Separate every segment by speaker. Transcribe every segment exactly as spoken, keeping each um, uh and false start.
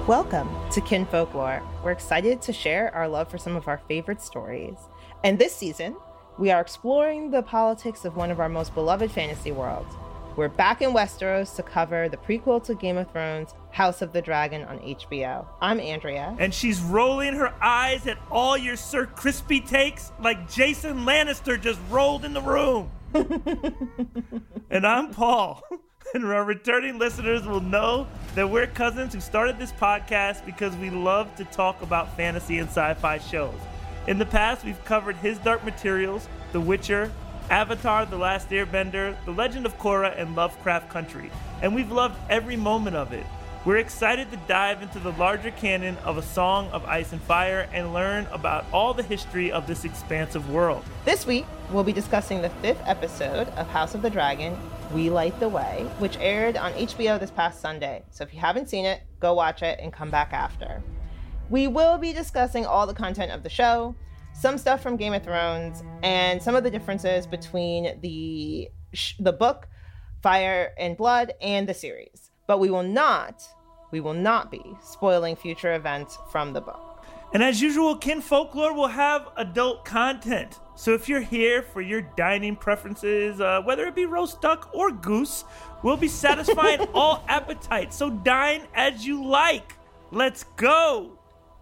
Speaker 1: Welcome to Kin Folklore. We're excited to share our love for some of our favorite stories. And this season, we are exploring the politics of one of our most beloved fantasy worlds. We're back in Westeros to cover the prequel to Game of Thrones, House of the Dragon on H B O. I'm Andrea.
Speaker 2: And she's rolling her eyes at all your Sir Crispy takes like Jason Lannister just rolled in the room. And I'm Paul. And our returning listeners will know that we're cousins who started this podcast because we love to talk about fantasy and sci-fi shows. In the past, we've covered His Dark Materials, The Witcher, Avatar, The Last Airbender, The Legend of Korra, and Lovecraft Country. And we've loved every moment of it. We're excited to dive into the larger canon of A Song of Ice and Fire and learn about all the history of this expansive world.
Speaker 1: This week, we'll be discussing the fifth episode of House of the Dragon, We Light the Way, which aired on H B O this past Sunday. So if you haven't seen it, go watch it and come back after. We will be discussing all the content of the show, some stuff from Game of Thrones, and some of the differences between the sh- the book, Fire and Blood, and the series. But we will not, we will not be spoiling future events from the book.
Speaker 2: And as usual, Kin Folklore will have adult content. So if you're here for your dining preferences, uh, whether it be roast duck or goose, we'll be satisfying all appetites. So dine as you like. Let's go.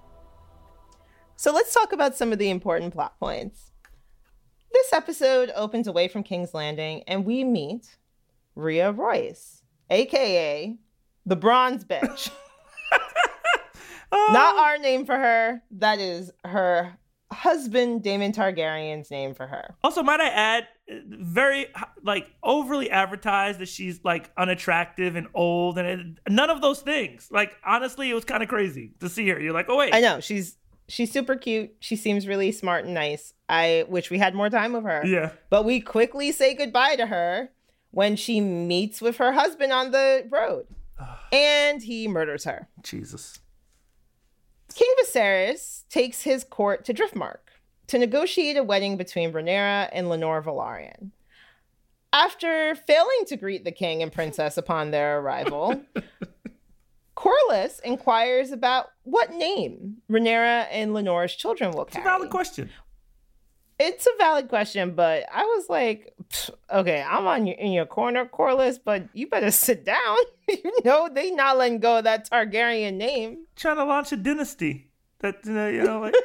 Speaker 1: So let's talk about some of the important plot points. This episode opens away from King's Landing and we meet Rhea Royce, a k a the Bronze Bitch. Oh. Not our name for her. That is her husband, Daemon Targaryen's name for her.
Speaker 2: Also, might I add, very, like, overly advertised that she's, like, unattractive and old and it, none of those things. Like, honestly, it was kind of crazy to see her. You're like, oh, wait.
Speaker 1: I know. She's she's super cute. She seems really smart and nice. I wish we had more time with her.
Speaker 2: Yeah.
Speaker 1: But we quickly say goodbye to her when she meets with her husband on the road. And he murders her.
Speaker 2: Jesus.
Speaker 1: King Viserys takes his court to Driftmark to negotiate a wedding between Rhaenyra and Lenore Velaryon. After failing to greet the king and princess upon their arrival, Corlys inquires about what name Rhaenyra and Lenore's children will carry.
Speaker 2: It's a valid question.
Speaker 1: It's a valid question, but I was like, okay, I'm on your, in your corner, Corlys, but you better sit down. You know, they not letting go of that Targaryen name.
Speaker 2: Trying to launch a dynasty. That, you know, like...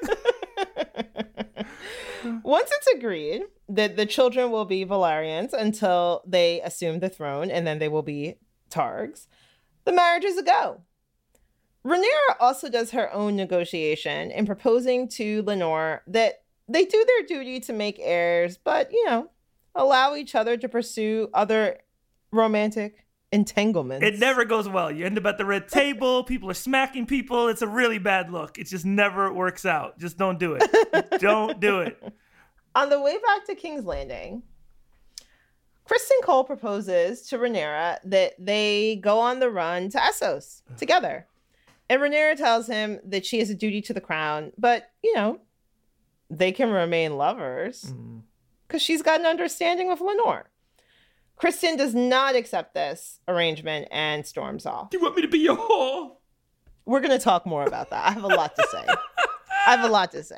Speaker 1: Once it's agreed that the children will be Velaryons until they assume the throne, and then they will be Targs, the marriage is a go. Rhaenyra also does her own negotiation in proposing to Lenore that they do their duty to make heirs, but, you know, allow each other to pursue other romantic entanglements.
Speaker 2: It never goes well. You end up at the red table. People are smacking people. It's a really bad look. It just never works out. Just don't do it. Don't do it.
Speaker 1: On the way back to King's Landing, Criston Cole proposes to Rhaenyra that they go on the run to Essos together. And Rhaenyra tells him that she has a duty to the crown, but, you know, they can remain lovers because mm. she's got an understanding with Lenore. Criston does not accept this arrangement and storms off.
Speaker 2: Do you want me to be your whore?
Speaker 1: We're going to talk more about that. I have a lot to say. I have a lot to say.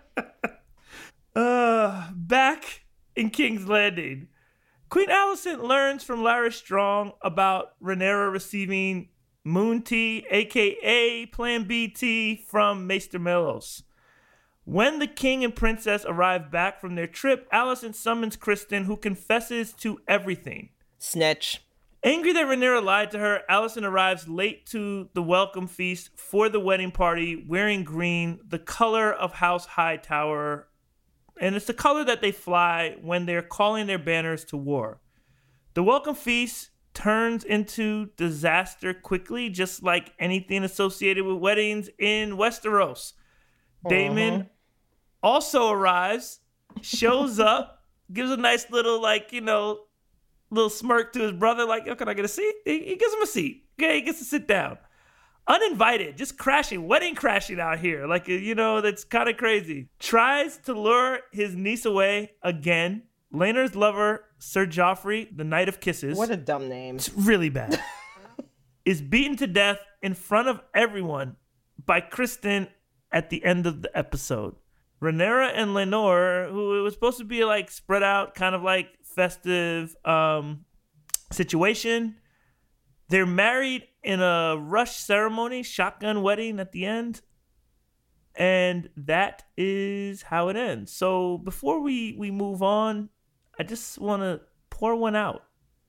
Speaker 2: Uh, back in King's Landing, Queen Alicent learns from Larys Strong about Rhaenyra receiving Moon Tea, a k a. Plan B tea from Maester Mellos. When the king and princess arrive back from their trip, Alicent summons Criston, who confesses to everything.
Speaker 1: Snitch.
Speaker 2: Angry that Rhaenyra lied to her, Alicent arrives late to the welcome feast for the wedding party, wearing green, the color of House Hightower, and it's the color that they fly when they're calling their banners to war. The welcome feast turns into disaster quickly, just like anything associated with weddings in Westeros. Uh-huh. Daemon also arrives, shows up, gives a nice little, like, you know, little smirk to his brother, like, yo, can I get a seat? He, he gives him a seat. Okay, he gets to sit down. Uninvited, just crashing, wedding crashing out here. Like, you know, that's kind of crazy. Tries to lure his niece away again. Laena's lover, Sir Joffrey, the Knight of Kisses.
Speaker 1: What a dumb name.
Speaker 2: It's really bad. is beaten to death in front of everyone by Kristen at the end of the episode. Rhaenyra and Lenore, who it was supposed to be like spread out, kind of like festive um, situation, they're married in a rush ceremony, shotgun wedding at the end. And that is how it ends. So before we, we move on, I just want to pour one out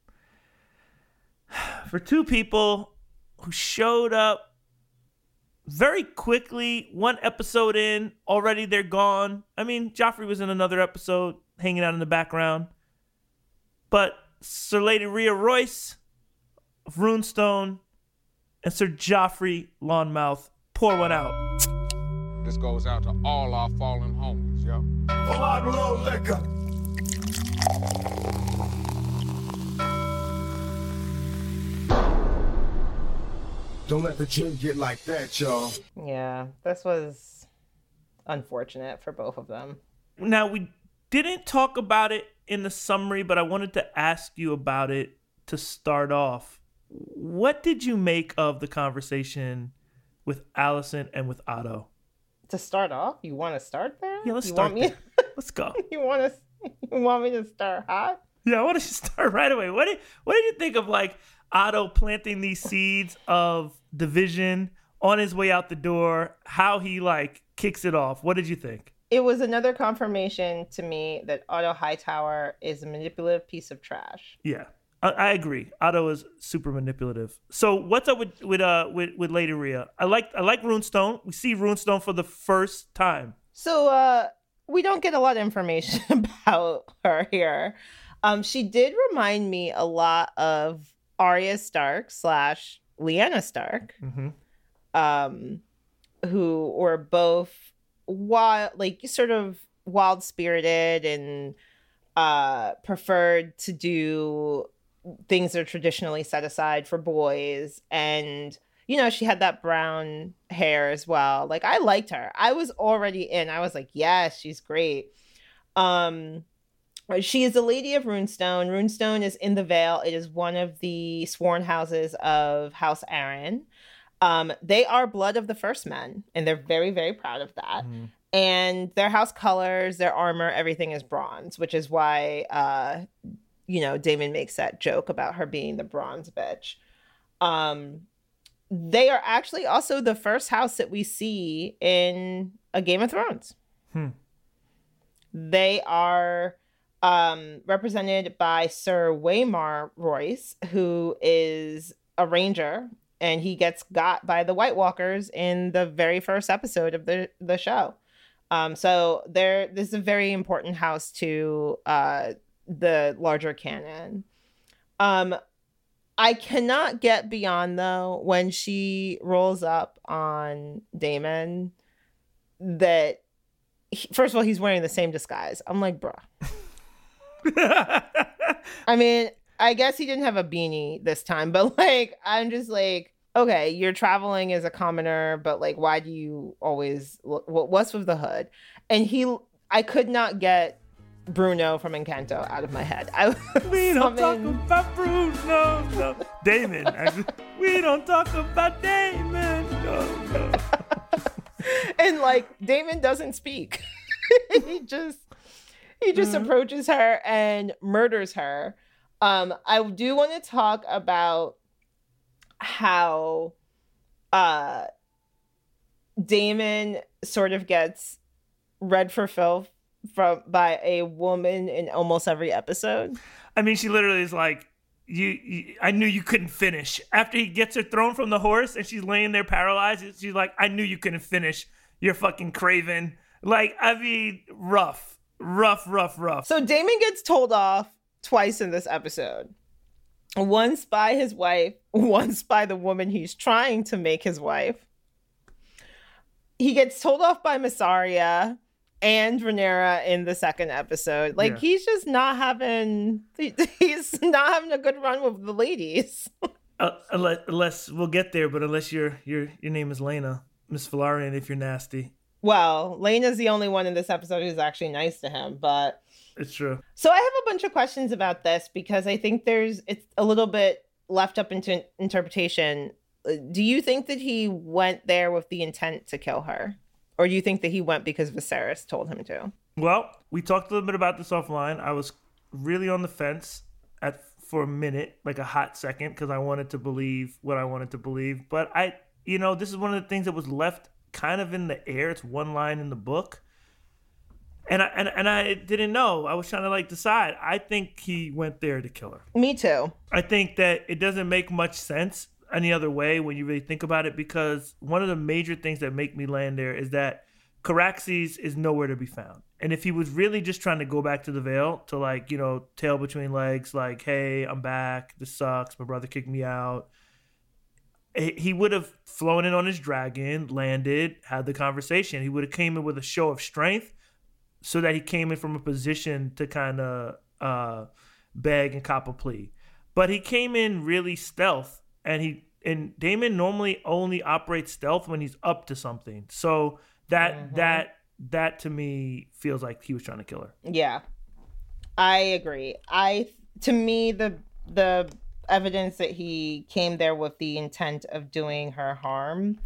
Speaker 2: for two people who showed up very quickly, one episode in, already they're gone. I mean, Joffrey was in another episode, hanging out in the background. But Sir Lady Rhea Royce of Runestone and Sir Joffrey Lonmouth, pour one out.
Speaker 3: This goes out to all our fallen homies, yo.
Speaker 4: Come on, little liquor. Don't let the gin get like that, y'all.
Speaker 1: Yeah, this was unfortunate for both of them.
Speaker 2: Now, we didn't talk about it in the summary, but I wanted to ask you about it to start off. What did you make of the conversation with Alicent and with Otto?
Speaker 1: To start off, you want to start there?
Speaker 2: Yeah, let's
Speaker 1: you
Speaker 2: start
Speaker 1: want me?
Speaker 2: there. Let's go.
Speaker 1: you want to? You want me to start hot?
Speaker 2: Yeah, I want to start right away. What did What did you think of like Otto planting these seeds of division on his way out the door? How he like kicks it off? What did you think?
Speaker 1: It was another confirmation to me that Otto Hightower is a manipulative piece of trash.
Speaker 2: Yeah, I, I agree. Otto is super manipulative. So what's up with with uh with, with Lady Rhea? I like I like Runestone. We see Runestone for the first time.
Speaker 1: So uh, we don't get a lot of information about her here. Um, she did remind me a lot of Arya Stark slash Lyanna Stark,
Speaker 2: Mm-hmm.
Speaker 1: um, who were both wild, like sort of wild spirited and uh, preferred to do things that are traditionally set aside for boys. And, you know, she had that brown hair as well. Like, I liked her. I was already in. I was like, yes, she's great. Um, she is a lady of Runestone. Runestone is in the Vale. It is one of the sworn houses of House Arryn. Um, they are blood of the first men, and they're very, very proud of that. Mm. And their house colors, their armor, everything is bronze, which is why, uh, you know, Daemon makes that joke about her being the bronze bitch. Um, they are actually also the first house that we see in a Game of Thrones.
Speaker 2: Hmm.
Speaker 1: They are um, represented by Sir Waymar Royce, who is a ranger, and he gets got by the White Walkers in the very first episode of the, the show. Um, so there, this is a very important house to uh, the larger canon. Um, I cannot get beyond, though, when she rolls up on Daemon, that, he, first of all, he's wearing the same disguise. I'm like, bruh. I mean, I guess he didn't have a beanie this time, but like, I'm just like, okay, you're traveling as a commoner, but like, why do you always, what's with the hood? And he, I could not get Bruno from Encanto out of my head. I
Speaker 2: we don't talk about Bruno, no. Daemon, actually. We don't talk about Daemon, no, no.
Speaker 1: And like, Daemon doesn't speak. he just, he just mm-hmm. approaches her and murders her. Um, I do want to talk about how uh, Daemon sort of gets read for filth from by a woman in almost every episode.
Speaker 2: I mean, she literally is like, you, you I knew you couldn't finish. After he gets her thrown from the horse and she's laying there paralyzed, she's like, I knew you couldn't finish. You're fucking craven. Like, I mean, rough, rough, rough, rough.
Speaker 1: So Daemon gets told off twice in this episode. Once by his wife, once by the woman he's trying to make his wife. He gets told off by Mysaria and Rhaenyra in the second episode. Like, yeah. he's just not having, he's not having a good run with the ladies.
Speaker 2: uh, unless, unless, we'll get there, but unless your your your name is Laena, Miss Velaryon, if you're nasty.
Speaker 1: Well, Laena's the only one in this episode who's actually nice to him, but...
Speaker 2: It's true.
Speaker 1: So I have a bunch of questions about this because I think there's, it's a little bit left up into interpretation. Do you think that he went there with the intent to kill her? Or do you think that he went because Viserys told him to?
Speaker 2: Well, we talked a little bit about this offline. I was really on the fence at for a minute, like a hot second, because I wanted to believe what I wanted to believe. But I, you know, this is one of the things that was left kind of in the air. It's one line in the book. And I, and, and I didn't know. I was trying to like decide. I think he went there to kill her.
Speaker 1: Me too.
Speaker 2: I think that it doesn't make much sense any other way when you really think about it, because one of the major things that make me land there is that Caraxes is nowhere to be found. And if he was really just trying to go back to the Vale to like, you know, tail between legs, like, hey, I'm back. This sucks. My brother kicked me out. He would have flown in on his dragon, landed, had the conversation. He would have came in with a show of strength so that he came in from a position to kind of uh, beg and cop a plea. But he came in really stealth, and he and Daemon normally only operates stealth when he's up to something. So that mm-hmm. that that to me feels like he was trying to kill her.
Speaker 1: Yeah, I agree. I to me the the evidence that he came there with the intent of doing her harm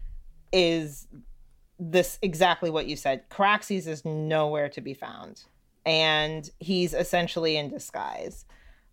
Speaker 1: is this exactly what you said. Caraxes is nowhere to be found, and he's essentially in disguise.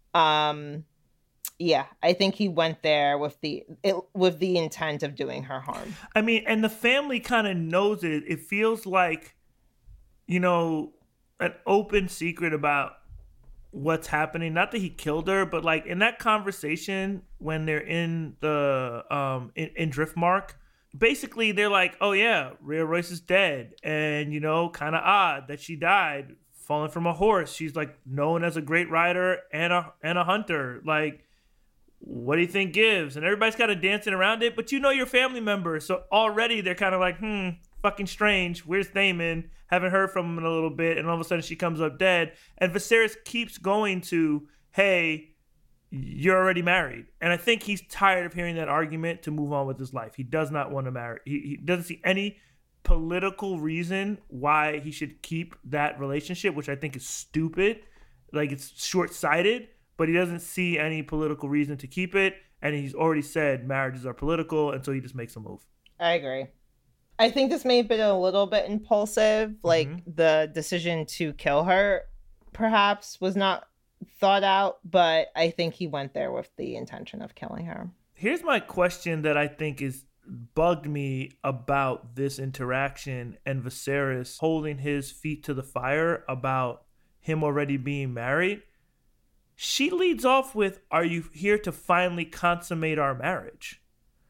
Speaker 1: Um, yeah, I think he went there with the it, with the intent of doing her harm.
Speaker 2: I mean, and the family kind of knows it. It feels like, you know, an open secret about what's happening. Not that he killed her, but like in that conversation when they're in the um in, in Driftmark, basically they're like, oh yeah, Rhea Royce is dead, and you know, kind of odd that she died falling from a horse. She's like known as a great rider and a and a hunter. Like, what do you think gives? And everybody's kind of dancing around it, but you know your family member, so already they're kind of like, hmm, fucking strange. Where's Daemon? Haven't heard from him in a little bit, and all of a sudden she comes up dead. And Viserys keeps going to, hey, you're already married. And I think he's tired of hearing that argument to move on with his life. He does not want to marry. He, he doesn't see any political reason why he should keep that relationship, which I think is stupid. Like, it's short-sighted, but he doesn't see any political reason to keep it. And he's already said marriages are political, and so he just makes a move.
Speaker 1: I agree. I think this may have been a little bit impulsive. Like, mm-hmm. the decision to kill her perhaps was not thought out, but I think he went there with the intention of killing her.
Speaker 2: Here's my question that I think is bugged me about this interaction and Viserys holding his feet to the fire about him already being married. She leads off with, are you here to finally consummate our marriage?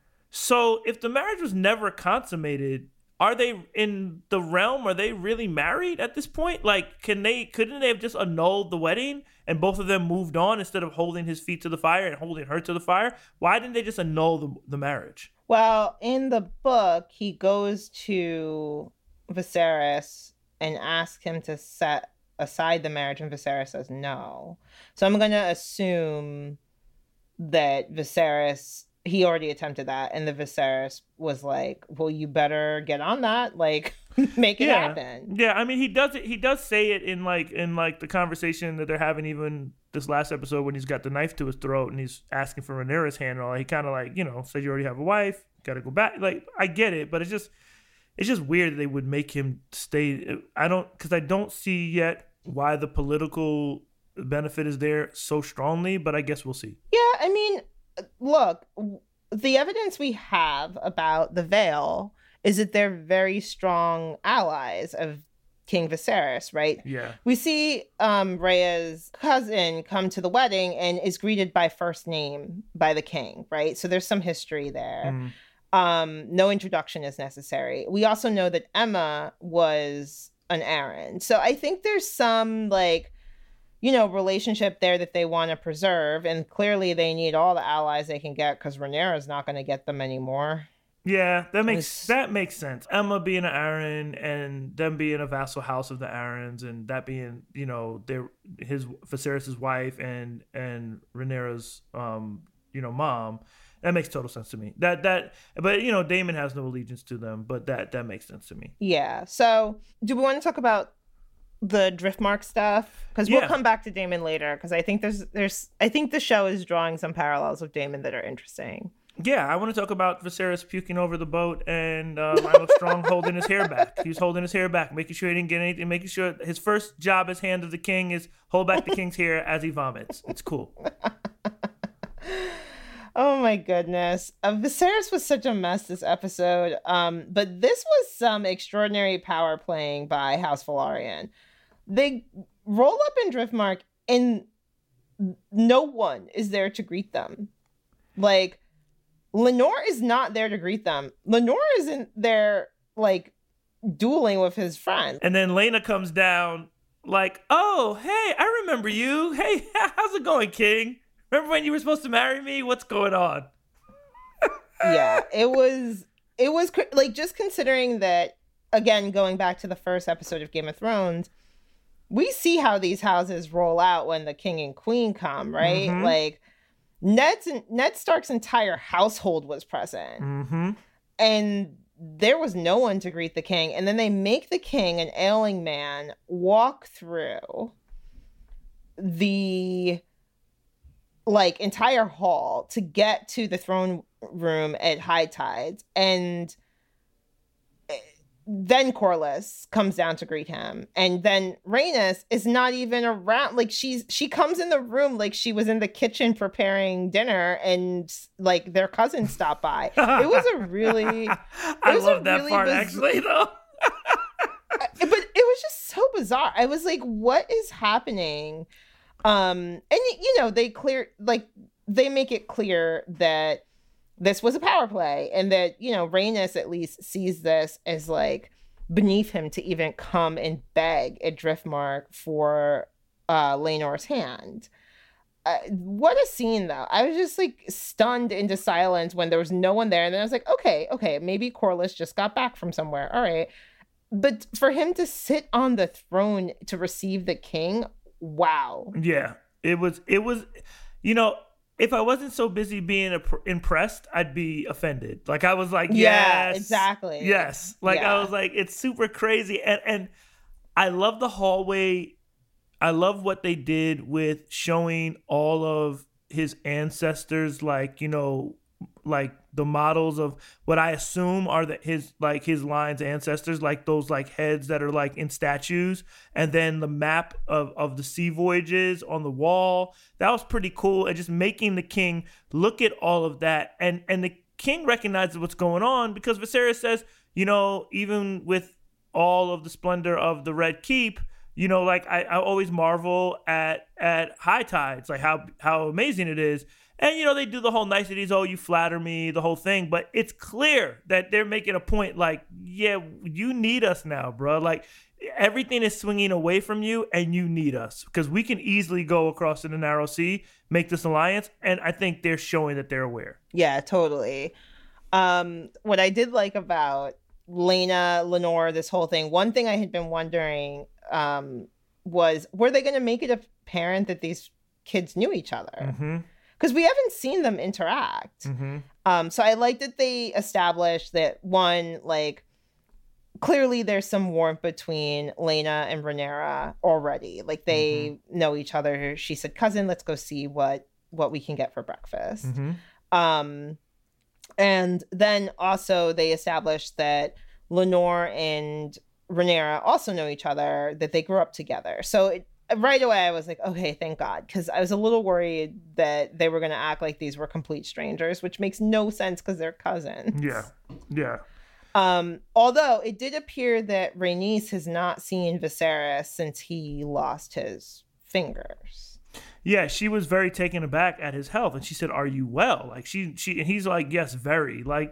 Speaker 2: So if the marriage was never consummated, are they in the realm? Are they really married at this point? Like, can they, couldn't they have just annulled the wedding and both of them moved on instead of holding his feet to the fire and holding her to the fire? Why didn't they just annul the, the marriage?
Speaker 1: Well, in the book, he goes to Viserys and asks him to set aside the marriage, and Viserys says no. So I'm going to assume that Viserys, he already attempted that, and the Viserys was like, well, you better get on that, like, make it
Speaker 2: yeah.
Speaker 1: happen.
Speaker 2: Yeah, I mean, he does it. He does say it in like in like the conversation that they're having, even this last episode when he's got the knife to his throat and he's asking for Rhaenyra's hand and all. He kind of like, you know, says you already have a wife, got to go back. Like, I get it, but it's just it's just weird that they would make him stay. I don't, because I don't see yet why the political benefit is there so strongly, but I guess we'll see.
Speaker 1: Yeah, I mean, look, the evidence we have about the Vale is that they're very strong allies of King Viserys, right?
Speaker 2: Yeah.
Speaker 1: We see um, Rhea's cousin come to the wedding and is greeted by first name by the king, right? So there's some history there. Mm. Um, no introduction is necessary. We also know that Aemma was an Arryn. So I think there's some, like, you know, relationship there that they want to preserve. And clearly they need all the allies they can get because Rhaenyra's not going to get them anymore.
Speaker 2: Yeah, that makes it's... that makes sense. Aemma being an Arryn and them being a vassal house of the Arryns, and that being, you know, their his Viserys' wife and and Rhaenyra's um, you know, mom. That makes total sense to me. That that, but you know, Daemon has no allegiance to them, but that that makes sense to me.
Speaker 1: Yeah. So, do we want to talk about the Driftmark stuff? Because we'll
Speaker 2: Yeah.
Speaker 1: come back to Daemon later. Because I think there's there's I think the show is drawing some parallels with Daemon that are interesting.
Speaker 2: Yeah, I want to talk about Viserys puking over the boat and uh, Milo Strong holding his hair back. He was holding his hair back, making sure he didn't get anything, making sure his first job as Hand of the King is hold back the king's hair as he vomits. It's cool.
Speaker 1: Oh my goodness. Uh, Viserys was such a mess this episode. Um, but this was some extraordinary power playing by House Velaryon. They roll up in Driftmark and no one is there to greet them. Like, Lenore is not there to greet them. Lenore isn't there, like, dueling with his friend.
Speaker 2: And then Lena comes down like, oh, hey, I remember you. Hey, how's it going, King? Remember when you were supposed to marry me? What's going on?
Speaker 1: Yeah, it was, it was, cr- like, just considering that, again, going back to the first episode of Game of Thrones, we see how these houses roll out when the king and queen come, right?
Speaker 2: Mhm.
Speaker 1: Like, Ned's Ned Stark's entire household was present.
Speaker 2: Mm-hmm.
Speaker 1: And there was no one to greet the king. And then they make the king, an ailing man, walk through the like entire hall to get to the throne room at high tides. And then Corlys comes down to greet him. And then Rhaenys is not even around. Like, she's she comes in the room like she was in the kitchen preparing dinner, and like their cousin stopped by. It was a really
Speaker 2: I
Speaker 1: was
Speaker 2: love
Speaker 1: a
Speaker 2: that
Speaker 1: really
Speaker 2: part,
Speaker 1: biz-
Speaker 2: actually, though.
Speaker 1: but it was just so bizarre. I was like, what is happening? Um, and you know, they clear like they make it clear that this was a power play, and that, you know, Rhaenys at least sees this as like beneath him to even come and beg at Driftmark for uh, Laenor's hand. Uh, what a scene, though. I was just like stunned into silence when there was no one there. And then I was like, okay, okay, maybe Corlys just got back from somewhere. All right. But for him to sit on the throne to receive the king, wow.
Speaker 2: Yeah, it was, it was, you know, if I wasn't so busy being ap- impressed, I'd be offended. Like, I was like, yes.
Speaker 1: Yeah, exactly.
Speaker 2: Yes. Like,
Speaker 1: Yeah.
Speaker 2: I was like, it's super crazy. And, and I love the hallway. I love what they did with showing all of his ancestors, like, you know, like the models of what I assume are the, his, like his line's ancestors, like those like heads that are like in statues. And then the map of, of the sea voyages on the wall. That was pretty cool. And just making the king look at all of that. And, and the king recognizes what's going on because Viserys says, you know, even with all of the splendor of the Red Keep, you know, like I, I always marvel at at high tides, like how how amazing it is. And, you know, they do the whole niceties, oh, you flatter me, the whole thing. But it's clear that they're making a point like, yeah, you need us now, bro. Like, everything is swinging away from you and you need us because we can easily go across in the narrow sea, make this alliance. And I think they're showing that they're aware.
Speaker 1: Yeah, totally. Um, what I did like about Lena, Lenore, this whole thing, one thing I had been wondering um, was, were they going to make it apparent that these kids knew each other?
Speaker 2: Mm-hmm.
Speaker 1: Because we haven't seen them interact.
Speaker 2: Mm-hmm.
Speaker 1: Um, so I like that they established that, one, like, clearly there's some warmth between Lena and Rhaenyra already. Like, they mm-hmm. know each other. She said, cousin, let's go see what what we can get for breakfast.
Speaker 2: Mm-hmm.
Speaker 1: Um, and then also they established that Lenore and Rhaenyra also know each other, that they grew up together. So it, right away I was like, okay, thank God, because I was a little worried that they were going to act like these were complete strangers, which makes no sense because they're cousins.
Speaker 2: Yeah, yeah.
Speaker 1: Um, although it did appear that Rhaenys has not seen Viserys since he lost his fingers.
Speaker 2: Yeah, she was very taken aback at his health, and she said, "Are you well?" Like she, she, and he's like, "Yes, very." Like,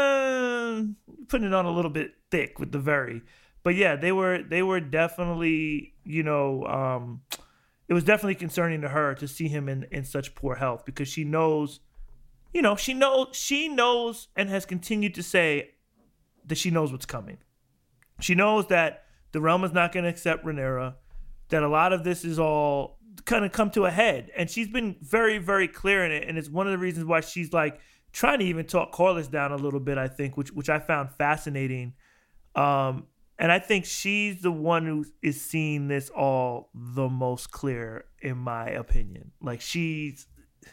Speaker 2: uh, putting it on a little bit thick with the very. But yeah, they were, they were definitely, you know, um, it was definitely concerning to her to see him in, in such poor health because she knows, you know, she knows, she knows, and has continued to say that she knows what's coming. She knows that the realm is not going to accept Rhaenyra, that a lot of this is all kind of come to a head, and she's been very, very clear in it, and it's one of the reasons why she's like trying to even talk Corlys down a little bit, I think, which which I found fascinating. Um, And I think she's the one who is seeing this all the most clear, in my opinion. Like, she's,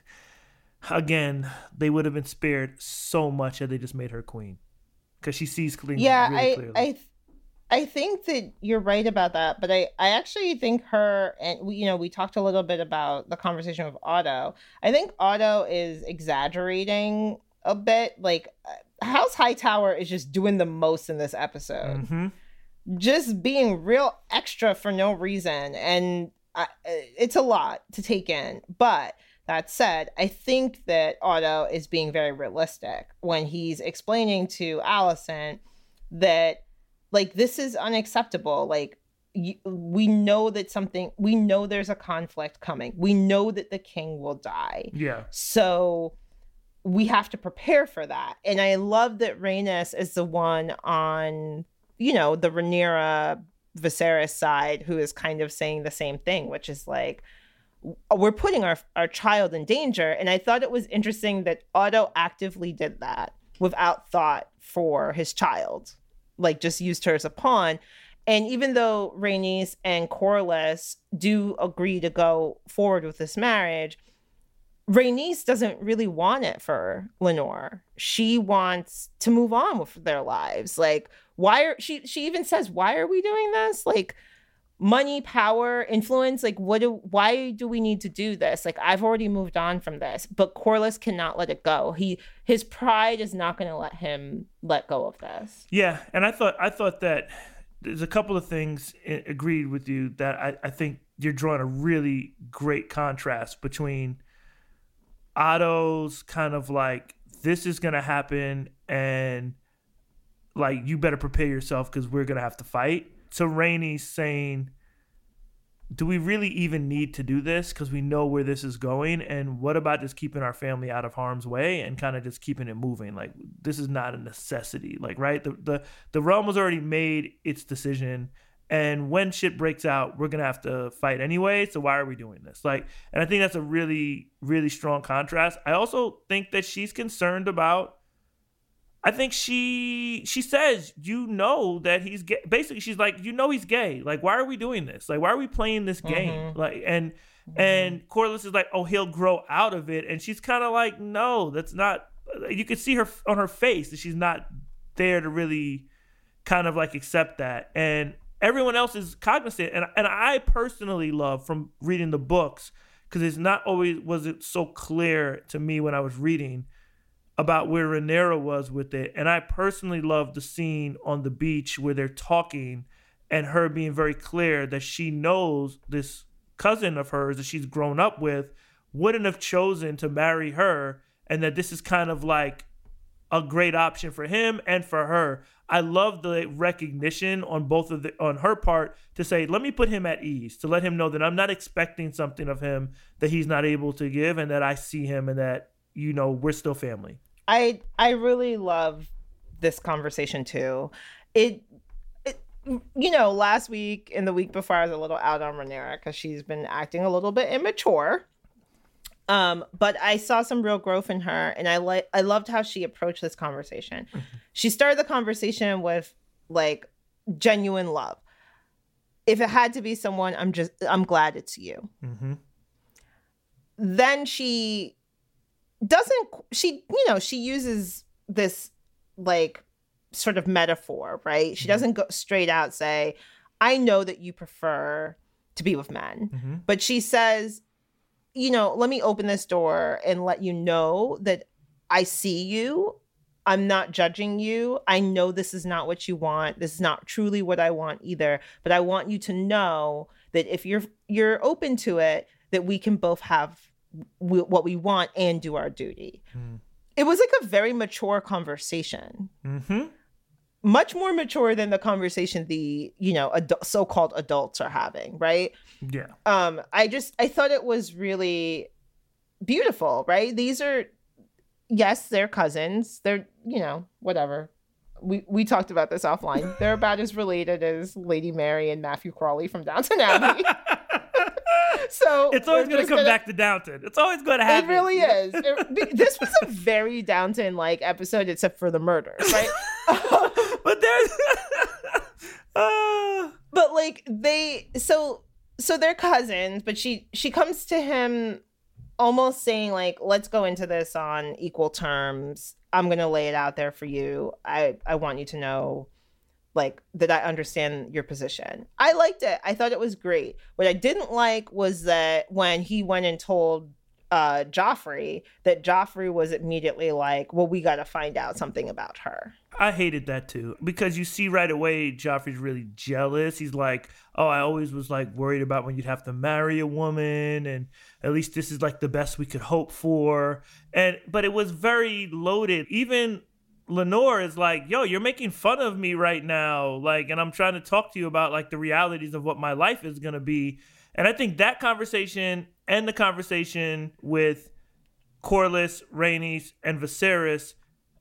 Speaker 2: again, they would have been spared so much had they just made her queen. Because she sees clean,
Speaker 1: yeah,
Speaker 2: really
Speaker 1: I,
Speaker 2: clearly.
Speaker 1: I, I think that you're right about that. But I, I actually think her, and we, you know, we talked a little bit about the conversation with Otto. I think Otto is exaggerating a bit. Like, House Hightower is just doing the most in this episode.
Speaker 2: Mm-hmm.
Speaker 1: Just being real extra for no reason. And I, it's a lot to take in. But that said, I think that Otto is being very realistic when he's explaining to Alicent that, like, this is unacceptable. Like, y- we know that something, we know there's a conflict coming. We know that the king will die.
Speaker 2: Yeah.
Speaker 1: So we have to prepare for that. And I love that Rhaenys is the one on, you know, the Rhaenyra Viserys side who is kind of saying the same thing, which is like, we're putting our, our child in danger. And I thought it was interesting that Otto actively did that without thought for his child, like just used her as a pawn. And even though Rhaenys and Corlys do agree to go forward with this marriage, Rhaenys doesn't really want it for Lenore. She wants to move on with their lives. Like, why are she? She even says, "Why are we doing this? Like, money, power, influence. Like, what do? Why do we need to do this? Like, I've already moved on from this." But Corlys cannot let it go. He, his pride is not going to let him let go of this.
Speaker 2: Yeah, and I thought, I thought that there's a couple of things I agreed with you that I, I think you're drawing a really great contrast between Otto's kind of like, this is going to happen and like, you better prepare yourself because we're going to have to fight. To Rhaenys saying, do we really even need to do this? Because we know where this is going. And what about just keeping our family out of harm's way and kind of just keeping it moving? Like, this is not a necessity. Like, right? The, the, the realm has already made its decision. And when shit breaks out, we're going to have to fight anyway. So why are we doing this? Like, and I think that's a really, really strong contrast. I also think that she's concerned about, I think she, she says, you know that he's gay. Basically, she's like, you know, he's gay. Like, why are we doing this? Like, why are we playing this game? Mm-hmm. Like, and, mm-hmm. and Corlys is like, oh, he'll grow out of it. And she's kind of like, no, that's not, you can see her on her face that she's not there to really kind of like accept that. And everyone else is cognizant. And, and I personally love from reading the books, because it's not always, was it so clear to me when I was reading about where Rhaenyra was with it. And I personally love the scene on the beach where they're talking and her being very clear that she knows this cousin of hers that she's grown up with wouldn't have chosen to marry her, and that this is kind of like a great option for him and for her. I love the recognition on both of the, on her part to say, let me put him at ease, to let him know that I'm not expecting something of him that he's not able to give, and that I see him and that, you know, we're still family.
Speaker 1: I I really love this conversation too. It, it you know, last week and the week before I was a little out on Rhaenyra because she's been acting a little bit immature. Um, but I saw some real growth in her, and I like I loved how she approached this conversation. Mm-hmm. She started the conversation with like genuine love. If it had to be someone, I'm just I'm glad it's you. Mm-hmm. Then she doesn't she you know she uses this like sort of metaphor, right? She mm-hmm. doesn't go straight out say, I know that you prefer to be with men, mm-hmm. but she says, you know, let me open this door and let you know that I see you. I'm not judging you. I know this is not what you want. This is not truly what I want either. But I want you to know that if you're you're open to it, that we can both have w- what we want and do our duty. Mm. It was like a very mature conversation. Mm-hmm. Much more mature than the conversation the, you know, adu- so-called adults are having, right?
Speaker 2: Yeah.
Speaker 1: Um, I just, I thought it was really beautiful, right? These are, yes, they're cousins. They're, you know, whatever. We we talked about this offline. They're about as related as Lady Mary and Matthew Crawley from Downton Abbey. So
Speaker 2: it's always going to come gonna... back to Downton. It's always going to happen.
Speaker 1: It really is. It, this was a very Downton-like episode, except for the murders, right?
Speaker 2: But there's, uh, Uh,
Speaker 1: but like they, so so they're cousins, but she she comes to him almost saying like, let's go into this on equal terms. I'm gonna lay it out there for you. I I want you to know, like, that I understand your position. I liked it. I thought it was great. What I didn't like was that when he went and told uh, Joffrey, that Joffrey was immediately like, well, we got to find out something about her.
Speaker 2: I hated that too, because you see right away Joffrey's really jealous. He's like, oh, I always was like worried about when you'd have to marry a woman, and at least this is like the best we could hope for. And but it was very loaded. Even Lenore is like, yo, you're making fun of me right now. Like, and I'm trying to talk to you about like the realities of what my life is going to be. And I think that conversation and the conversation with Corlys, Rhaenys, and Viserys,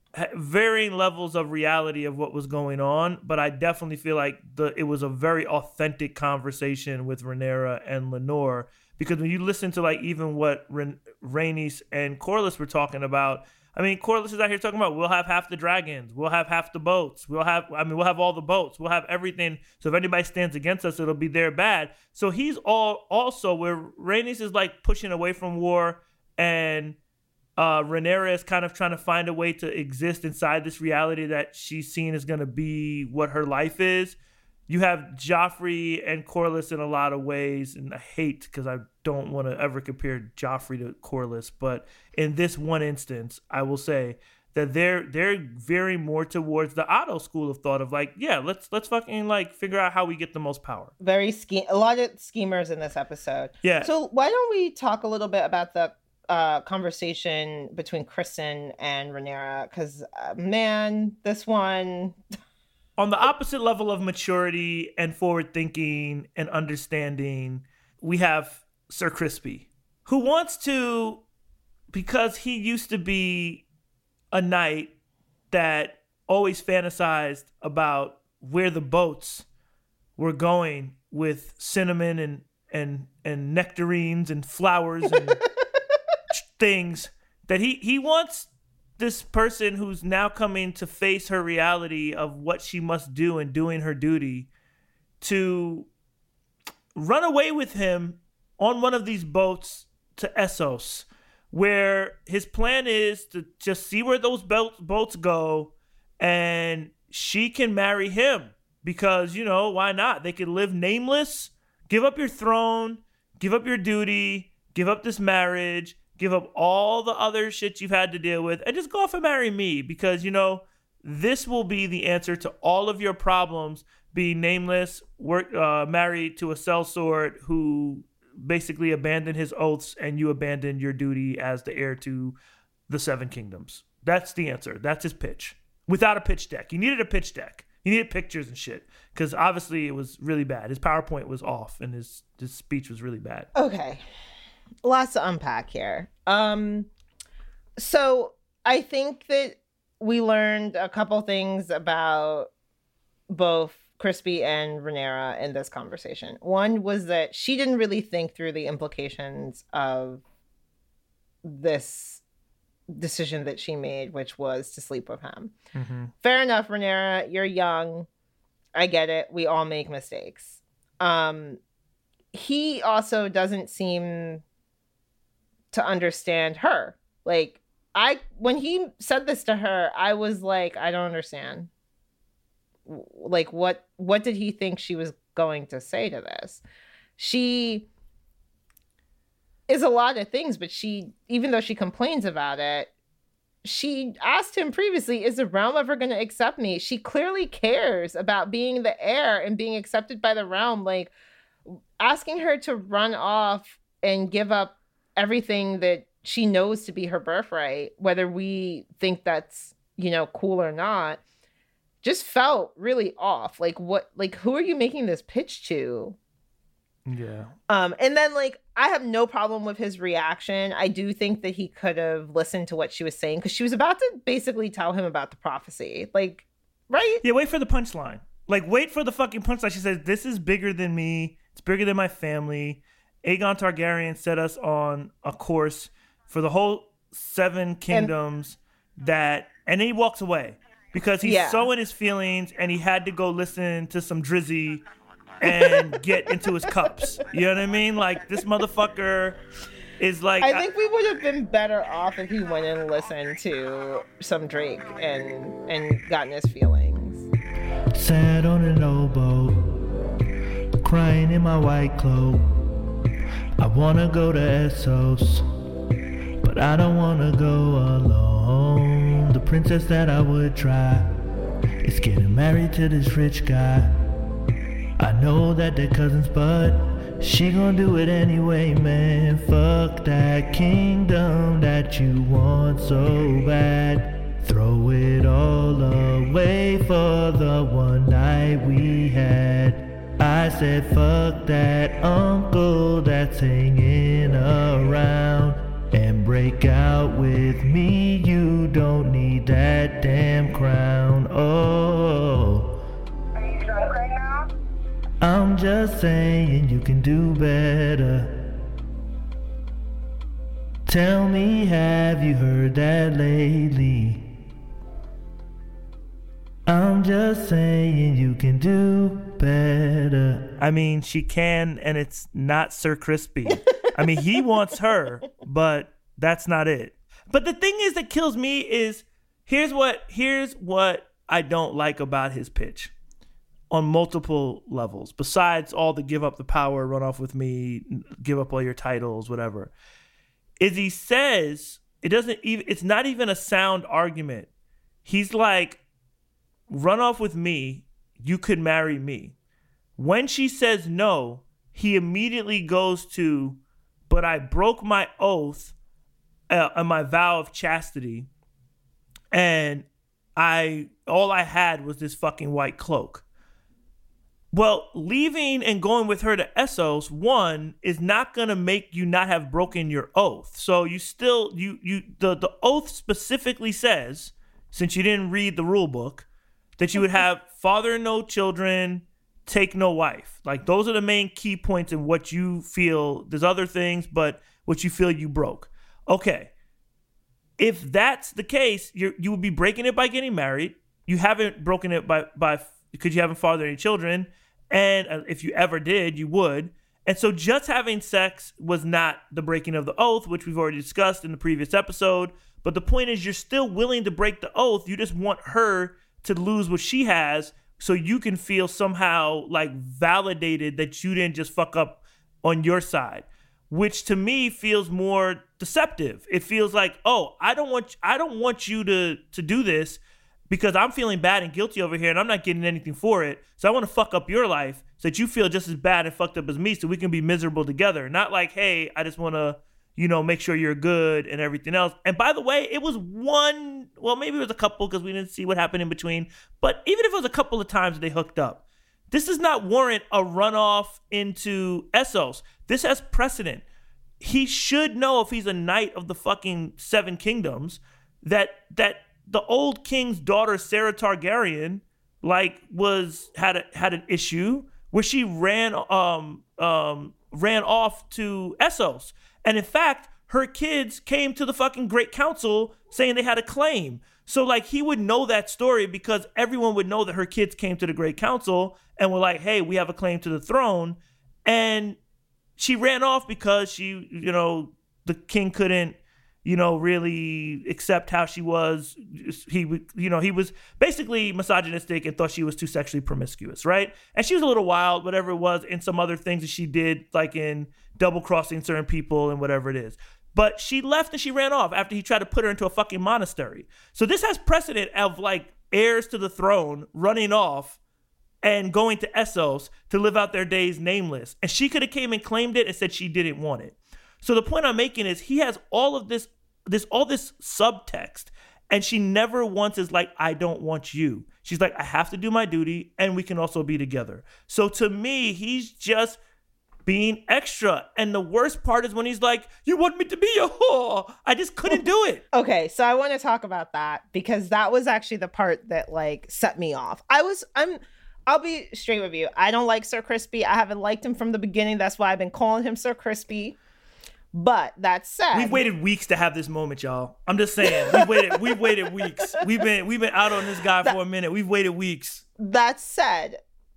Speaker 2: varying levels of reality of what was going on. But I definitely feel like the it was a very authentic conversation with Rhaenyra and Lenore. Because when you listen to like even what Rha- Rhaenys and Corlys were talking about, I mean, Corlys is out here talking about, we'll have half the dragons, we'll have half the boats, we'll have, I mean, we'll have all the boats, we'll have everything. So if anybody stands against us, it'll be their bad. So he's all also where Rhaenys is like pushing away from war, and uh, Rhaenyra is kind of trying to find a way to exist inside this reality that she's seen is going to be what her life is. You have Joffrey and Corlys in a lot of ways, and I hate because I don't want to ever compare Joffrey to Corlys, but in this one instance, I will say that they're they're veering more towards the Otto school of thought of like, yeah, let's let's fucking like figure out how we get the most power.
Speaker 1: Very scheme, a lot of schemers in this episode.
Speaker 2: Yeah.
Speaker 1: So why don't we talk a little bit about the uh, conversation between Kristen and Rhaenyra? Because uh, man, this one.
Speaker 2: On the opposite level of maturity and forward thinking and understanding, we have Sir Crispy, who wants to, because he used to be a knight that always fantasized about where the boats were going with cinnamon and and and nectarines and flowers and things, that he he wants this person who's now coming to face her reality of what she must do and doing her duty to run away with him on one of these boats to Essos, where his plan is to just see where those boats go, and she can marry him because, you know, why not? They could live nameless, give up your throne, give up your duty, give up this marriage, give up all the other shit you've had to deal with, and just go off and marry me because, you know, this will be the answer to all of your problems, being nameless, work, uh, married to a sellsword who basically abandoned his oaths, and you abandoned your duty as the heir to the Seven Kingdoms. That's the answer. That's his pitch. Without a pitch deck. He needed a pitch deck. He needed pictures and shit because obviously it was really bad. His PowerPoint was off, and his, his speech was really bad.
Speaker 1: Okay. Lots to unpack here. Um, so I think that we learned a couple things about both Crispy and Rhaenyra in this conversation. One was that she didn't really think through the implications of this decision that she made, which was to sleep with him. Mm-hmm. Fair enough, Rhaenyra, you're young. I get it. We all make mistakes. Um, he also doesn't seem to understand her. Like, I when he said this to her, I was like, I don't understand. Like, what what did he think she was going to say to this? She is a lot of things, but she, even though she complains about it, she asked him previously, is the realm ever going to accept me? She clearly cares about being the heir and being accepted by the realm. Like, asking her to run off and give up everything that she knows to be her birthright, whether we think that's, you know, cool or not, just felt really off. Like, what, like, who are you making this pitch to?
Speaker 2: Yeah.
Speaker 1: Um, and then, like, I have no problem with his reaction. I do think that he could have listened to what she was saying, because she was about to basically tell him about the prophecy. Like, right?
Speaker 2: Yeah, wait for the punchline. Like, wait for the fucking punchline. She says, this is bigger than me. It's bigger than my family. Aegon Targaryen set us on a course for the whole seven kingdoms, and that, and then he walks away. because he's
Speaker 1: Yeah.
Speaker 2: so in his feelings and he had to go listen to some Drizzy and get into his cups. You know what I mean? Like, this motherfucker is like...
Speaker 1: I think we would have been better off if he went and listened to some Drake and and gotten his feelings.
Speaker 5: Sat on an old boat, crying in my white cloak. I wanna go to Essos, but I don't wanna go alone. The princess that I would try is getting married to this rich guy. I know that they're cousins, but she gon' do it anyway, man. Fuck that kingdom that you want so bad. Throw it all away for the one night we had. I said fuck that uncle that's hanging around, and break out with me. You don't need that damn crown. Oh,
Speaker 6: Are you drunk right now?
Speaker 5: I'm just saying you can do better. Tell me, have you heard that lately? I'm just saying you can do better.
Speaker 2: I mean, she can, and it's not Sir Crispy. I mean, he wants her, but that's not it. But the thing is that kills me is here's what here's what I don't like about his pitch on multiple levels. Besides all the give up the power, run off with me, give up all your titles, whatever, is he says it doesn't even it's not even a sound argument. He's like, run off with me, you could marry me. When she says no, he immediately goes to, but I broke my oath uh, and my vow of chastity, and I all I had was this fucking white cloak. Well, leaving and going with her to Essos, one, is not gonna make you not have broken your oath. So you still you you the, the oath specifically says, since you didn't read the rule book, that you would have father and no children, take no wife. Like, those are the main key points in what you feel. There's other things, but what you feel you broke. Okay. If that's the case, you you would be breaking it by getting married. You haven't broken it by, by because you haven't fathered any children. And if you ever did, you would. And so just having sex was not the breaking of the oath, which we've already discussed in the previous episode. But the point is, you're still willing to break the oath. You just want her to lose what she has so you can feel somehow like validated that you didn't just fuck up on your side, which to me feels more deceptive. It feels like, oh, I don't want I don't want you to to do this because I'm feeling bad and guilty over here and I'm not getting anything for it. So I want to fuck up your life so that you feel just as bad and fucked up as me so we can be miserable together. Not like, hey, I just want to, you know, make sure you're good and everything else. And by the way, it was one, well, maybe it was a couple because we didn't see what happened in between. But even if it was a couple of times they hooked up, this does not warrant a runoff into Essos. This has precedent. He should know, if he's a knight of the fucking Seven Kingdoms, that that the old king's daughter, Sarah Targaryen, like was had a, had an issue where she ran um um ran off to Essos. And in fact, her kids came to the fucking Great Council saying they had a claim. So like, he would know that story because everyone would know that her kids came to the Great Council and were like, hey, we have a claim to the throne. And she ran off because she, you know, the king couldn't, you know, really accept how she was. He, you know, he was basically misogynistic and thought she was too sexually promiscuous, right? And she was a little wild, whatever it was, in some other things that she did, like in double crossing certain people and whatever it is. But she left and she ran off after he tried to put her into a fucking monastery. So this has precedent of like heirs to the throne running off and going to Essos to live out their days nameless. And she could have came and claimed it and said she didn't want it. So the point I'm making is he has all of this, this, all this subtext, and she never once is like, I don't want you. She's like, I have to do my duty and we can also be together. So to me, he's just being extra. And the worst part is when he's like, you want me to be a whore? I just couldn't do it.
Speaker 1: Okay, so I want to talk about that because that was actually the part that like set me off. I was, I'm, I'll be straight with you. I don't like Sir Crispy. I haven't liked him from the beginning. That's why I've been calling him Sir Crispy. But that said,
Speaker 2: we've waited weeks to have this moment, y'all. I'm just saying, we've waited. We've waited weeks. We've been we've been out on this guy
Speaker 1: that,
Speaker 2: for a minute. We've waited weeks.
Speaker 1: That said,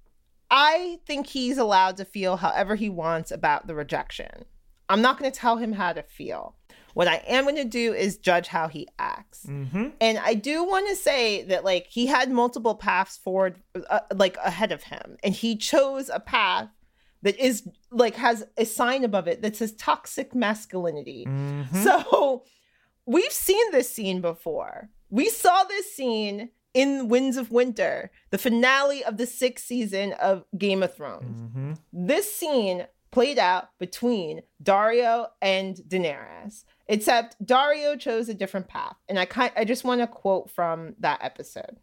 Speaker 1: I think he's allowed to feel however he wants about the rejection. I'm not going to tell him how to feel. What I am going to do is judge how he acts.
Speaker 2: Mm-hmm.
Speaker 1: And I do want to say that, like, he had multiple paths forward, uh, like, ahead of him. And he chose a path that is, like, has a sign above it that says toxic masculinity.
Speaker 2: Mm-hmm.
Speaker 1: So we've seen this scene before. We saw this scene in Winds of Winter, the finale of the sixth season of Game of Thrones.
Speaker 2: Mm-hmm.
Speaker 1: This scene played out between Daario and Daenerys, except Daario chose a different path. And I kind, I just want to quote from that episode.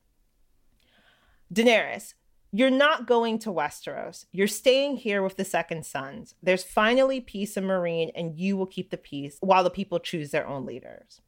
Speaker 1: Daenerys, you're not going to Westeros. You're staying here with the Second Sons. There's finally peace in Meereen, and you will keep the peace while the people choose their own leaders.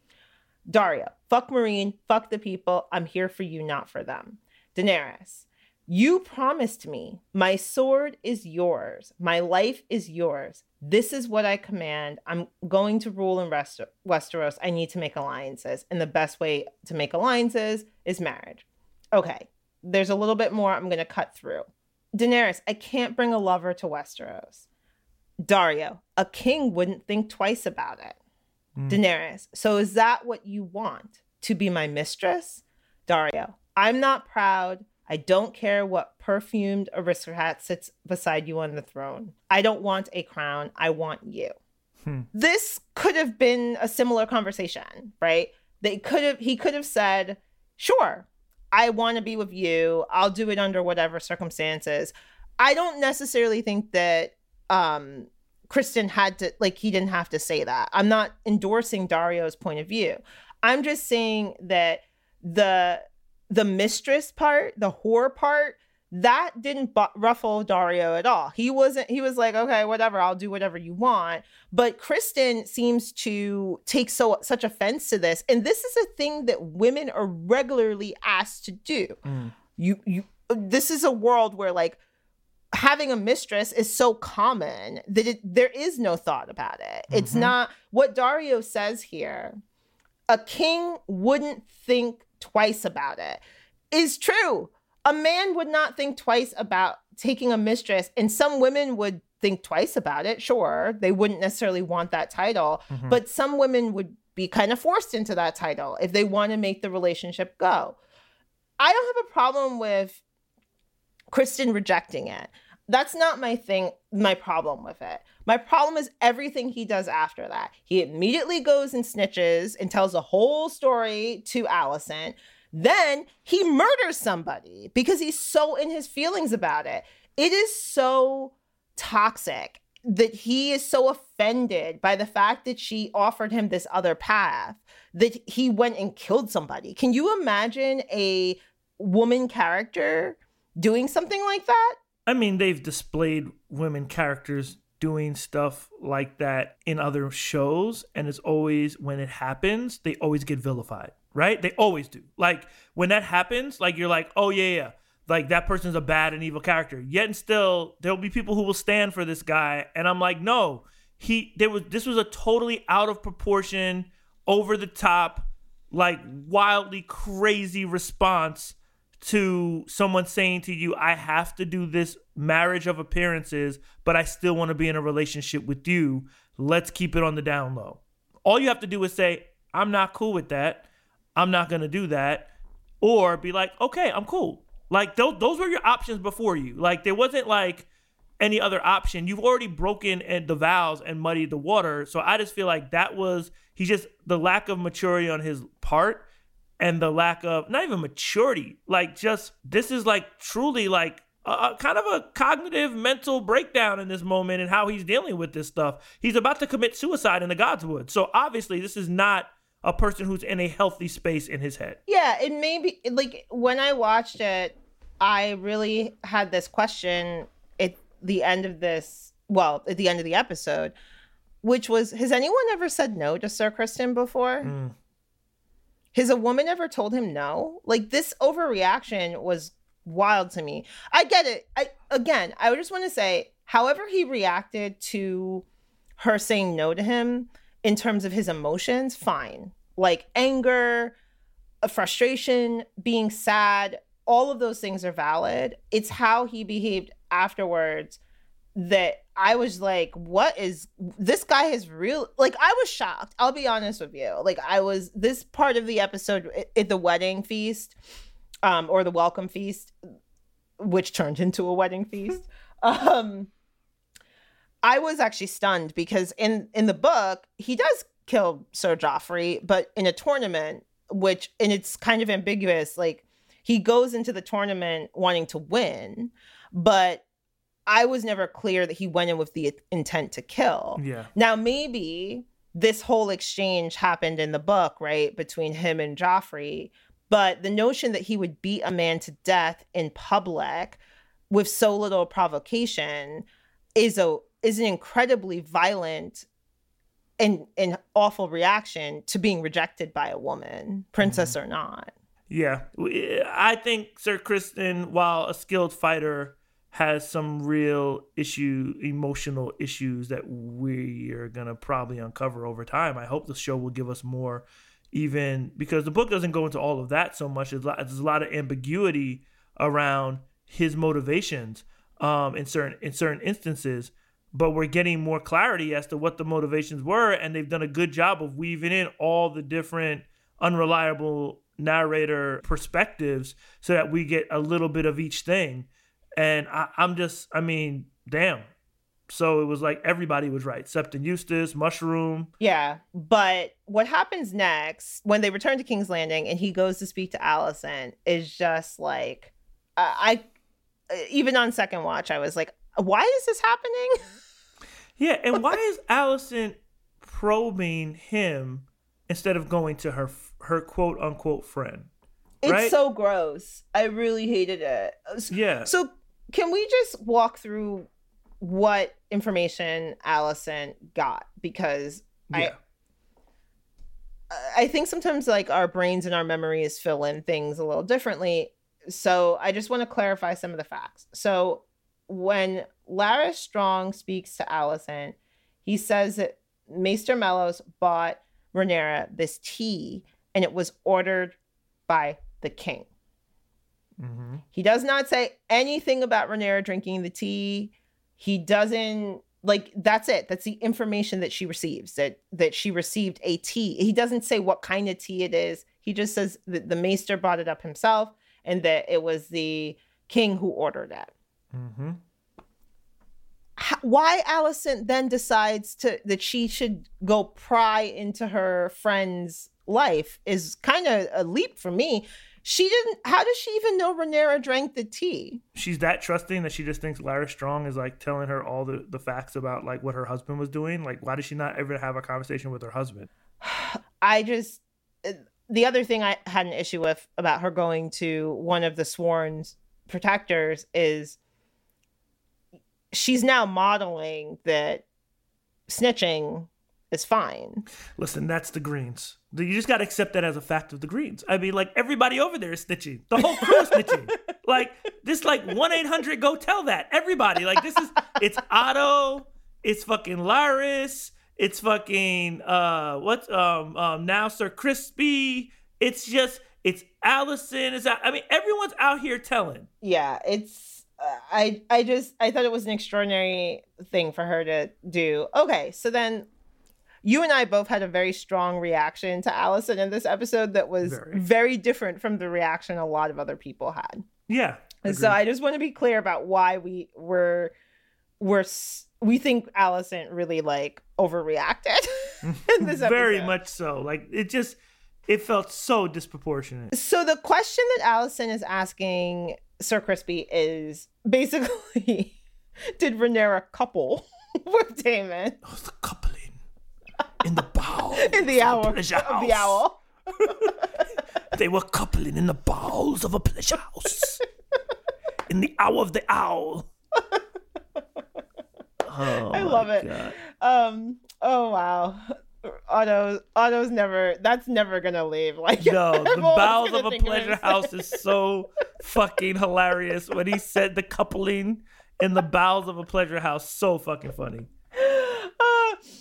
Speaker 1: Daario, fuck Meereen, fuck the people. I'm here for you, not for them. Daenerys, you promised me. My sword is yours. My life is yours. This is what I command. I'm going to rule in Rest- Westeros. I need to make alliances. And the best way to make alliances is marriage. Okay, there's a little bit more I'm going to cut through. Daenerys, I can't bring a lover to Westeros. Daario, a king wouldn't think twice about it. Mm. Daenerys, so is that what you want? To be my mistress? Daario, I'm not proud. I don't care what perfumed aristocrat sits beside you on the throne. I don't want a crown. I want you. Hmm. This could have been a similar conversation, right? They could have, he could have said, sure, I want to be with you. I'll do it under whatever circumstances. I don't necessarily think that um, Criston had to, like, he didn't have to say that. I'm not endorsing Daario's point of view. I'm just saying that the the mistress part, the whore part, that didn't bu- ruffle Daario at all. He wasn't, he was like, okay, whatever, I'll do whatever you want. But Criston seems to take so such offense to this. And this is a thing that women are regularly asked to do. Mm. You, you, this is a world where, like, having a mistress is so common that it, there is no thought about it. Mm-hmm. It's not what Daario says here. A king wouldn't think twice about it is true. A man would not think twice about taking a mistress, and some women would think twice about it. Sure, they wouldn't necessarily want that title, mm-hmm. but some women would be kind of forced into that title if they want to make the relationship go. I don't have a problem with Criston rejecting it. That's not my thing, my problem with it. My problem is everything he does after that. He immediately goes and snitches and tells the whole story to Alicent. Then he murders somebody because he's so in his feelings about it. It is so toxic that he is so offended by the fact that she offered him this other path that he went and killed somebody. Can you imagine a woman character doing something like that?
Speaker 2: I mean, they've displayed women characters doing stuff like that in other shows, and it's always, when it happens, they always get vilified, right? They always do. Like, when that happens, like, you're like, oh, yeah, yeah. Like, that person's a bad and evil character. Yet and still, there'll be people who will stand for this guy, and I'm like, no. He, there was, this was a totally out of proportion, over the top, like, wildly crazy response to someone saying to you, I have to do this marriage of appearances, but I still want to be in a relationship with you. Let's keep it on the down low. All you have to do is say, I'm not cool with that. I'm not going to do that. Or be like, okay, I'm cool. Like, those, those were your options before you. Like, there wasn't like any other option. You've already broken the vows and muddied the water. So I just feel like that was, he just, the lack of maturity on his part. And the lack of, not even maturity, like, just, this is like truly like a, a kind of a cognitive mental breakdown in this moment and how he's dealing with this stuff. He's about to commit suicide in the Godswood. So obviously this is not a person who's in a healthy space in his head.
Speaker 1: Yeah, it may be, like, when I watched it, I really had this question at the end of this, well, at the end of the episode, which was, has anyone ever said no to Sir Criston before? Mm. Has a woman ever told him no? Like, this overreaction was wild to me. I get it. I again, I just want to say, however he reacted to her saying no to him in terms of his emotions, fine. Like anger, frustration, being sad, all of those things are valid. It's how he behaved afterwards that I was like, what is this guy has real like I was shocked. I'll be honest with you. Like I was this part of the episode at the wedding feast, um, or the welcome feast, which turned into a wedding feast. um I was actually stunned because in in the book, he does kill Sir Joffrey, but in a tournament, which and it's kind of ambiguous, like he goes into the tournament wanting to win, but I was never clear that he went in with the intent to kill.
Speaker 2: Yeah.
Speaker 1: Now, maybe this whole exchange happened in the book, right, between him and Joffrey, but the notion that he would beat a man to death in public with so little provocation is a is an incredibly violent and, and awful reaction to being rejected by a woman, princess mm-hmm. or not.
Speaker 2: Yeah. I think Sir Criston, while a skilled fighter, has some real issue, emotional issues that we are going to probably uncover over time. I hope the show will give us more, even because the book doesn't go into all of that so much. There's a lot, there's a lot of ambiguity around his motivations um, in certain in certain instances, but we're getting more clarity as to what the motivations were, and they've done a good job of weaving in all the different unreliable narrator perspectives so that we get a little bit of each thing. And I, I'm just, I mean, damn. So it was like everybody was right. Septon Eustace, Mushroom.
Speaker 1: Yeah. But what happens next when they return to King's Landing and he goes to speak to Alicent is just like, uh, I, even on second watch, I was like, why is this happening?
Speaker 2: Yeah. And why is Alicent probing him instead of going to her, her quote unquote friend?
Speaker 1: It's
Speaker 2: right?
Speaker 1: so gross. I really hated it.
Speaker 2: Yeah.
Speaker 1: So can we just walk through what information Alicent got? Because yeah. I I think sometimes like our brains and our memories fill in things a little differently. So I just want to clarify some of the facts. So when Larys Strong speaks to Alicent, he says that Maester Mellos bought Rhaenyra this tea and it was ordered by the king. Mm-hmm. He does not say anything about Rhaenyra drinking the tea. He doesn't, like, that's it. That's the information that she receives, that that she received a tea. He doesn't say what kind of tea it is. He just says that the maester brought it up himself and that it was the king who ordered it. Mm-hmm. How, why Alicent then decides to that she should go pry into her friend's life is kind of a leap for me. She didn't, how does she even know Rhaenyra drank the tea?
Speaker 2: She's that trusting that she just thinks Larys Strong is like telling her all the, the facts about like what her husband was doing. Like, why does she not ever have a conversation with her husband?
Speaker 1: I just, the other thing I had an issue with about her going to one of the sworn protectors is she's now modeling that snitching is fine.
Speaker 2: Listen, that's the Greens. You just got to accept that as a fact of the Greens. I mean, like, everybody over there is snitching. The whole crew is snitching. Like, this, like, one eight hundred go tell that. Everybody. Like, this is, it's Otto. It's fucking Larys. It's fucking, uh, what's, um, um, now Sir Crispy. It's just, it's Alicent. It's, I mean, everyone's out here telling.
Speaker 1: Yeah, it's, uh, I, I just, I thought it was an extraordinary thing for her to do. Okay, so then you and I both had a very strong reaction to Alicent in this episode that was very, very different from the reaction a lot of other people had.
Speaker 2: Yeah.
Speaker 1: And so I just want to be clear about why we were, were, we think Alicent really like overreacted in this episode.
Speaker 2: Very much so. Like, it just, it felt so disproportionate.
Speaker 1: So the question that Alicent is asking Sir Crispy is basically, did Rhaenyra couple with Daemon?
Speaker 2: Oh, the coupling. In the bowels
Speaker 1: in the hour
Speaker 2: of,
Speaker 1: of the owl.
Speaker 2: They were coupling in the bowels of a pleasure house. In the hour of the owl. Oh,
Speaker 1: I love it. God. Um. Oh wow. Otto. Otto's never. That's never gonna leave. Like
Speaker 2: no, the bowels of a pleasure house is so fucking hilarious. When he said the coupling in the bowels of a pleasure house, so fucking funny.
Speaker 1: Uh,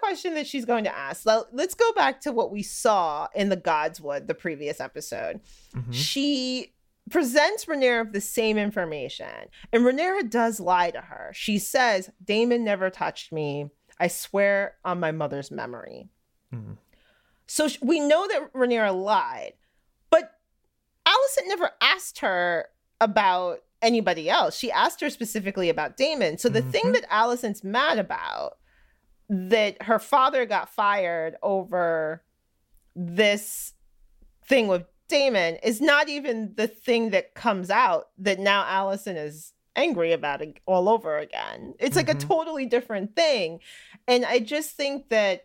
Speaker 1: question that she's going to ask. So let's go back to what we saw in the Godswood, the previous episode. Mm-hmm. She presents Rhaenyra with the same information, and Rhaenyra does lie to her. She says, Daemon never touched me. I swear on my mother's memory. Mm-hmm. So we know that Rhaenyra lied, but Alicent never asked her about anybody else. She asked her specifically about Daemon. So the mm-hmm. thing that Alicent's mad about, that her father got fired over this thing with Daemon, is not even the thing that comes out that now Alicent is angry about it all over again. It's like mm-hmm. a totally different thing. And I just think that,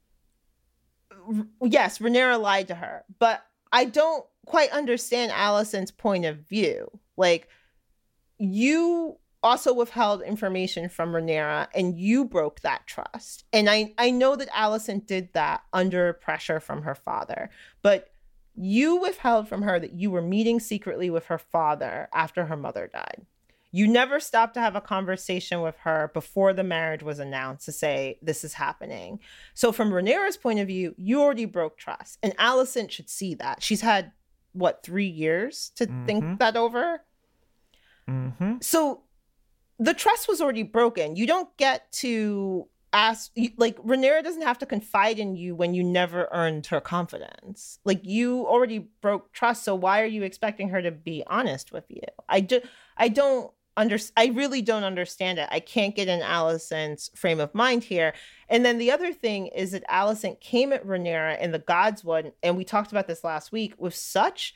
Speaker 1: yes, Rhaenyra lied to her, but I don't quite understand Alicent's point of view. Like, you also withheld information from Rhaenyra and you broke that trust. And I, I know that Alicent did that under pressure from her father, but you withheld from her that you were meeting secretly with her father after her mother died. You never stopped to have a conversation with her before the marriage was announced to say, this is happening. So from Rhaenyra's point of view, you already broke trust. And Alicent should see that. She's had, what, three years to mm-hmm. think that over? Mm-hmm. So the trust was already broken. You don't get to ask, like, Rhaenyra doesn't have to confide in you when you never earned her confidence. Like, you already broke trust, so why are you expecting her to be honest with you? I, do, I don't under, I really don't understand it. I can't get in Alicent's frame of mind here. And then the other thing is that Alicent came at Rhaenyra in the Godswood, and we talked about this last week, with such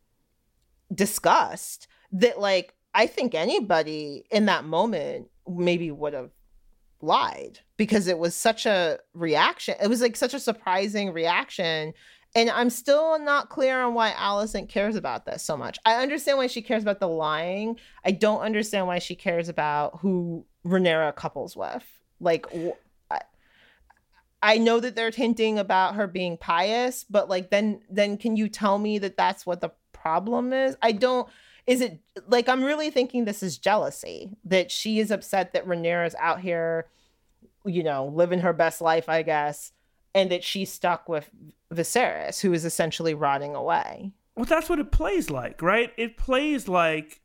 Speaker 1: disgust that, like, I think anybody in that moment maybe would have lied, because it was such a reaction. It was like such a surprising reaction. And I'm still not clear on why Alicent cares about this so much. I understand why she cares about the lying. I don't understand why she cares about who Rhaenyra couples with. Like, I, I know that they're hinting about her being pious, but like, then, then can you tell me that that's what the problem is? I don't, is it like, I'm really thinking this is jealousy, that she is upset that Rhaenyra is out here, you know, living her best life, I guess, and that she's stuck with Viserys, who is essentially rotting away.
Speaker 2: Well, that's what it plays like, right? It plays like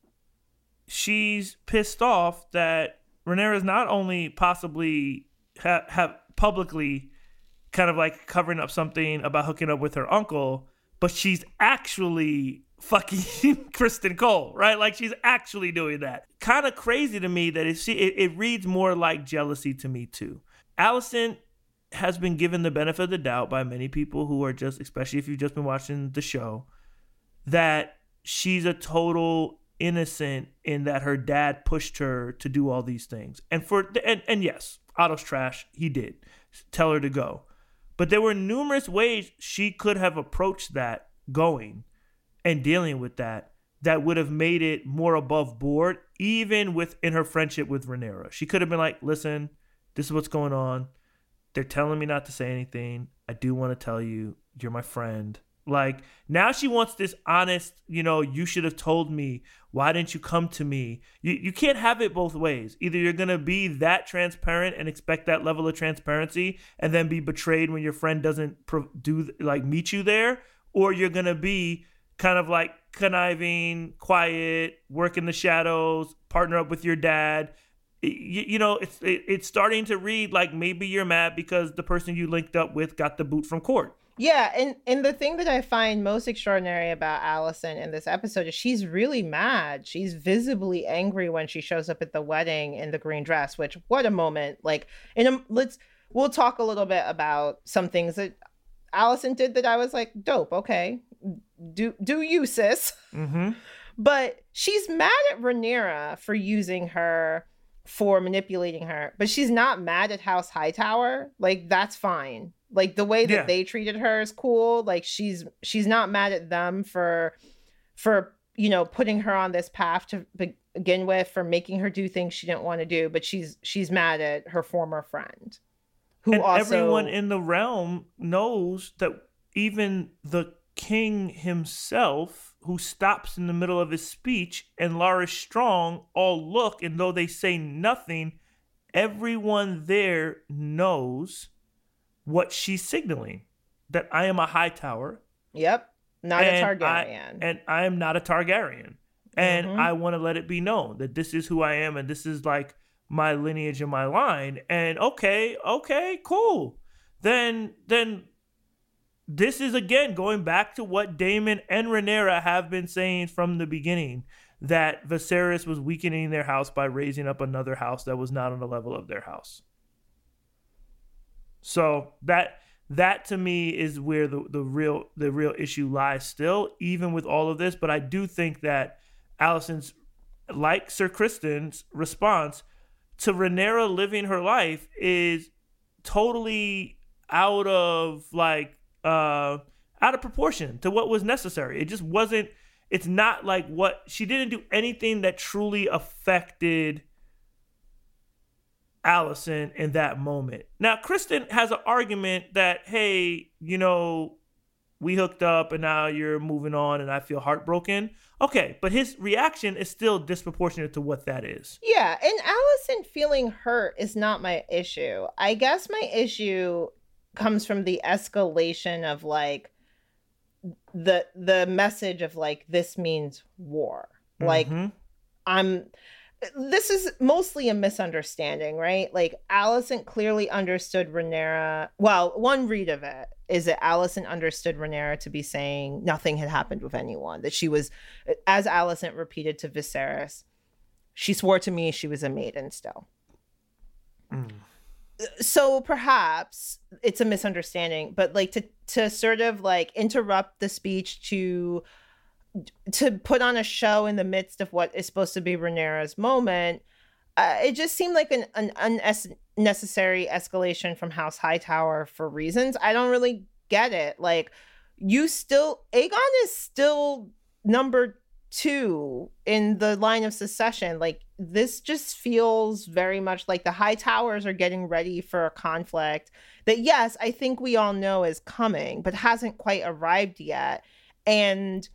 Speaker 2: she's pissed off that Rhaenyra is not only possibly ha- have publicly kind of like covering up something about hooking up with her uncle, but she's actually fucking Kristen Cole, right? Like, she's actually doing that. Kind of crazy to me that it, she, it, it reads more like jealousy to me too. Alicent has been given the benefit of the doubt by many people who are just, especially if you've just been watching the show, that she's a total innocent in that her dad pushed her to do all these things. And for and, and yes, Otto's trash. He did tell her to go. But there were numerous ways she could have approached that going and dealing with that, that would have made it more above board, even within her friendship with Rhaenyra. She could have been like, listen, this is what's going on. They're telling me not to say anything. I do want to tell you, you're my friend. Like, now she wants this honest, you know, you should have told me. Why didn't you come to me? You you can't have it both ways. Either you're going to be that transparent and expect that level of transparency and then be betrayed when your friend doesn't pro- do like meet you there, or you're going to be kind of like conniving, quiet, work in the shadows, partner up with your dad. You, you know, it's it, it's starting to read like maybe you're mad because the person you linked up with got the boot from court.
Speaker 1: Yeah, and, and the thing that I find most extraordinary about Alicent in this episode is she's really mad. She's visibly angry when she shows up at the wedding in the green dress, which, what a moment. Like, in a, let's, we'll talk a little bit about some things that Alicent did that I was like, dope, okay. Do, do you, sis. Mm-hmm. But she's mad at Rhaenyra for using her, for manipulating her, but she's not mad at House Hightower. Like, that's fine. Like, the way that yeah. they treated her is cool. Like, she's she's not mad at them for for you know putting her on this path to begin with, for making her do things she didn't want to do, but she's she's mad at her former friend, who
Speaker 2: and
Speaker 1: also
Speaker 2: everyone in the realm knows that even the king himself, who stops in the middle of his speech, and Larys Strong all look, and though they say nothing, everyone there knows what she's signaling, that I am a Hightower.
Speaker 1: Yep. Not a
Speaker 2: and
Speaker 1: Targaryen.
Speaker 2: I, and I am not a Targaryen. And
Speaker 1: Mhm.
Speaker 2: I want to let it be known that this is who I am and this is like my lineage and my line. And okay, okay, cool. Then, then this is again going back to what Daemon and Rhaenyra have been saying from the beginning, that Viserys was weakening their house by raising up another house that was not on the level of their house. So that that to me is where the, the real the real issue lies still, even with all of this. But I do think that Alicent's, like Sir Kristen's response to Rhaenyra living her life is totally out of like uh out of proportion to what was necessary. It just wasn't. It's not like what she didn't do anything that truly affected Alicent in that moment. Now, Kristen has an argument that, hey, you know, we hooked up and now you're moving on and I feel heartbroken. Okay, but his reaction is still disproportionate to what that is.
Speaker 1: Yeah, and Alicent feeling hurt is not my issue. I guess my issue comes from the escalation of like the the message of like, this means war. Like,
Speaker 2: Mm-hmm.
Speaker 1: I'm this is mostly a misunderstanding, right? Like, Alicent clearly understood Rhaenyra. Well, one read of it is that Alicent understood Rhaenyra to be saying nothing had happened with anyone. That she was, as Alicent repeated to Viserys, she swore to me she was a maiden still.
Speaker 2: Mm.
Speaker 1: So perhaps it's a misunderstanding, but like to to sort of like interrupt the speech to to put on a show in the midst of what is supposed to be Rhaenyra's moment, uh, it just seemed like an, an unnecessary escalation from House Hightower for reasons I don't really get it. Like, you still, Aegon is still number two in the line of succession. Like, this just feels very much like the Hightowers are getting ready for a conflict that, yes, I think we all know is coming, but hasn't quite arrived yet. And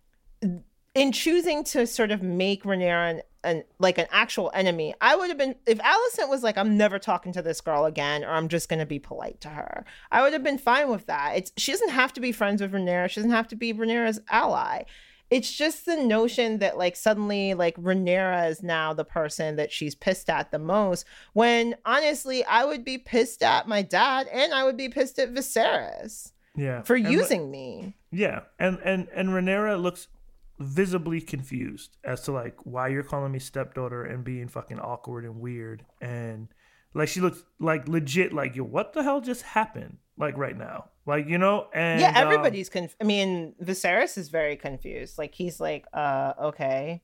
Speaker 1: in choosing to sort of make Rhaenyra an, an like an actual enemy, I would have been, if Alicent was like, I'm never talking to this girl again, or I'm just going to be polite to her, I would have been fine with that. It's she doesn't have to be friends with Rhaenyra. She doesn't have to be Rhaenyra's ally. It's just the notion that like suddenly like Rhaenyra is now the person that she's pissed at the most, when honestly I would be pissed at my dad and I would be pissed at Viserys
Speaker 2: Yeah.
Speaker 1: for
Speaker 2: And
Speaker 1: using
Speaker 2: li-
Speaker 1: me.
Speaker 2: Yeah. And, and, and Rhaenyra looks visibly confused as to like why you're calling me stepdaughter and being fucking awkward and weird. And like she looks like legit like, yo, what the hell just happened? Like right now. Like, you know, and
Speaker 1: Yeah,
Speaker 2: um,
Speaker 1: everybody's conf- I mean, Viserys is very confused. Like, he's like, uh, okay.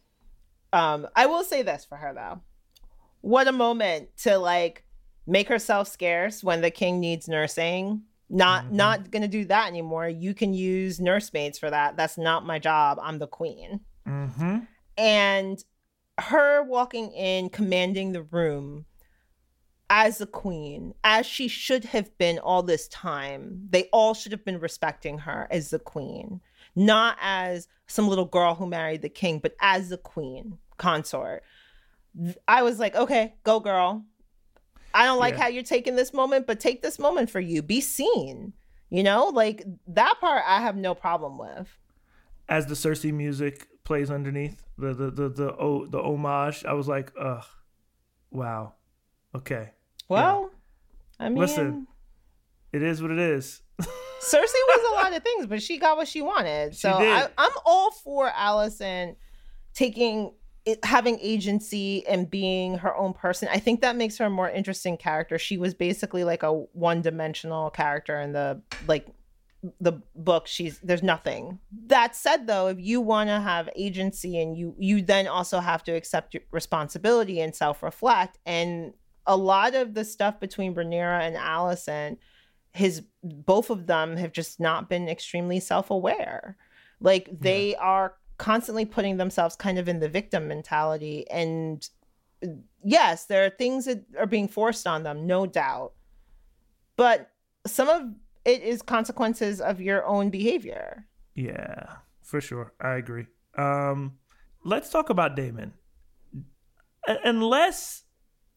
Speaker 1: Um, I will say this for her though. What a moment to like make herself scarce when the king needs nursing. Not
Speaker 2: Mhm.
Speaker 1: not gonna do that anymore. You can use nursemaids for that. That's not my job. I'm the queen.
Speaker 2: Mm-hmm.
Speaker 1: And her walking in, commanding the room as the queen, as she should have been all this time. They all should have been respecting her as the queen, not as some little girl who married the king, but as the queen consort. I was like, okay, go girl. I don't like
Speaker 2: Yeah.
Speaker 1: how you're taking this moment, but take this moment for you. Be seen. You know, like that part I have no problem with.
Speaker 2: As the Cersei music plays underneath the the the the, oh, the homage, I was like, ugh, wow, okay.
Speaker 1: Well, I mean,
Speaker 2: Listen. It is what it is.
Speaker 1: Cersei was a lot of things, but she got what she wanted.
Speaker 2: She
Speaker 1: So
Speaker 2: did.
Speaker 1: I, I'm all for Alicent taking it, having agency and being her own person. I think that makes her a more interesting character. She was basically like a one-dimensional character in the like the book. She's there's nothing. That said, though, if you want to have agency and you you then also have to accept your responsibility and self-reflect. And a lot of the stuff between Rhaenyra and Alicent, his both of them have just not been extremely self-aware. Like they yeah. are constantly putting themselves kind of in the victim mentality. And yes, there are things that are being forced on them, no doubt. But some of it is consequences of your own behavior.
Speaker 2: Yeah, for sure. I agree. Um, let's talk about Daemon. A- unless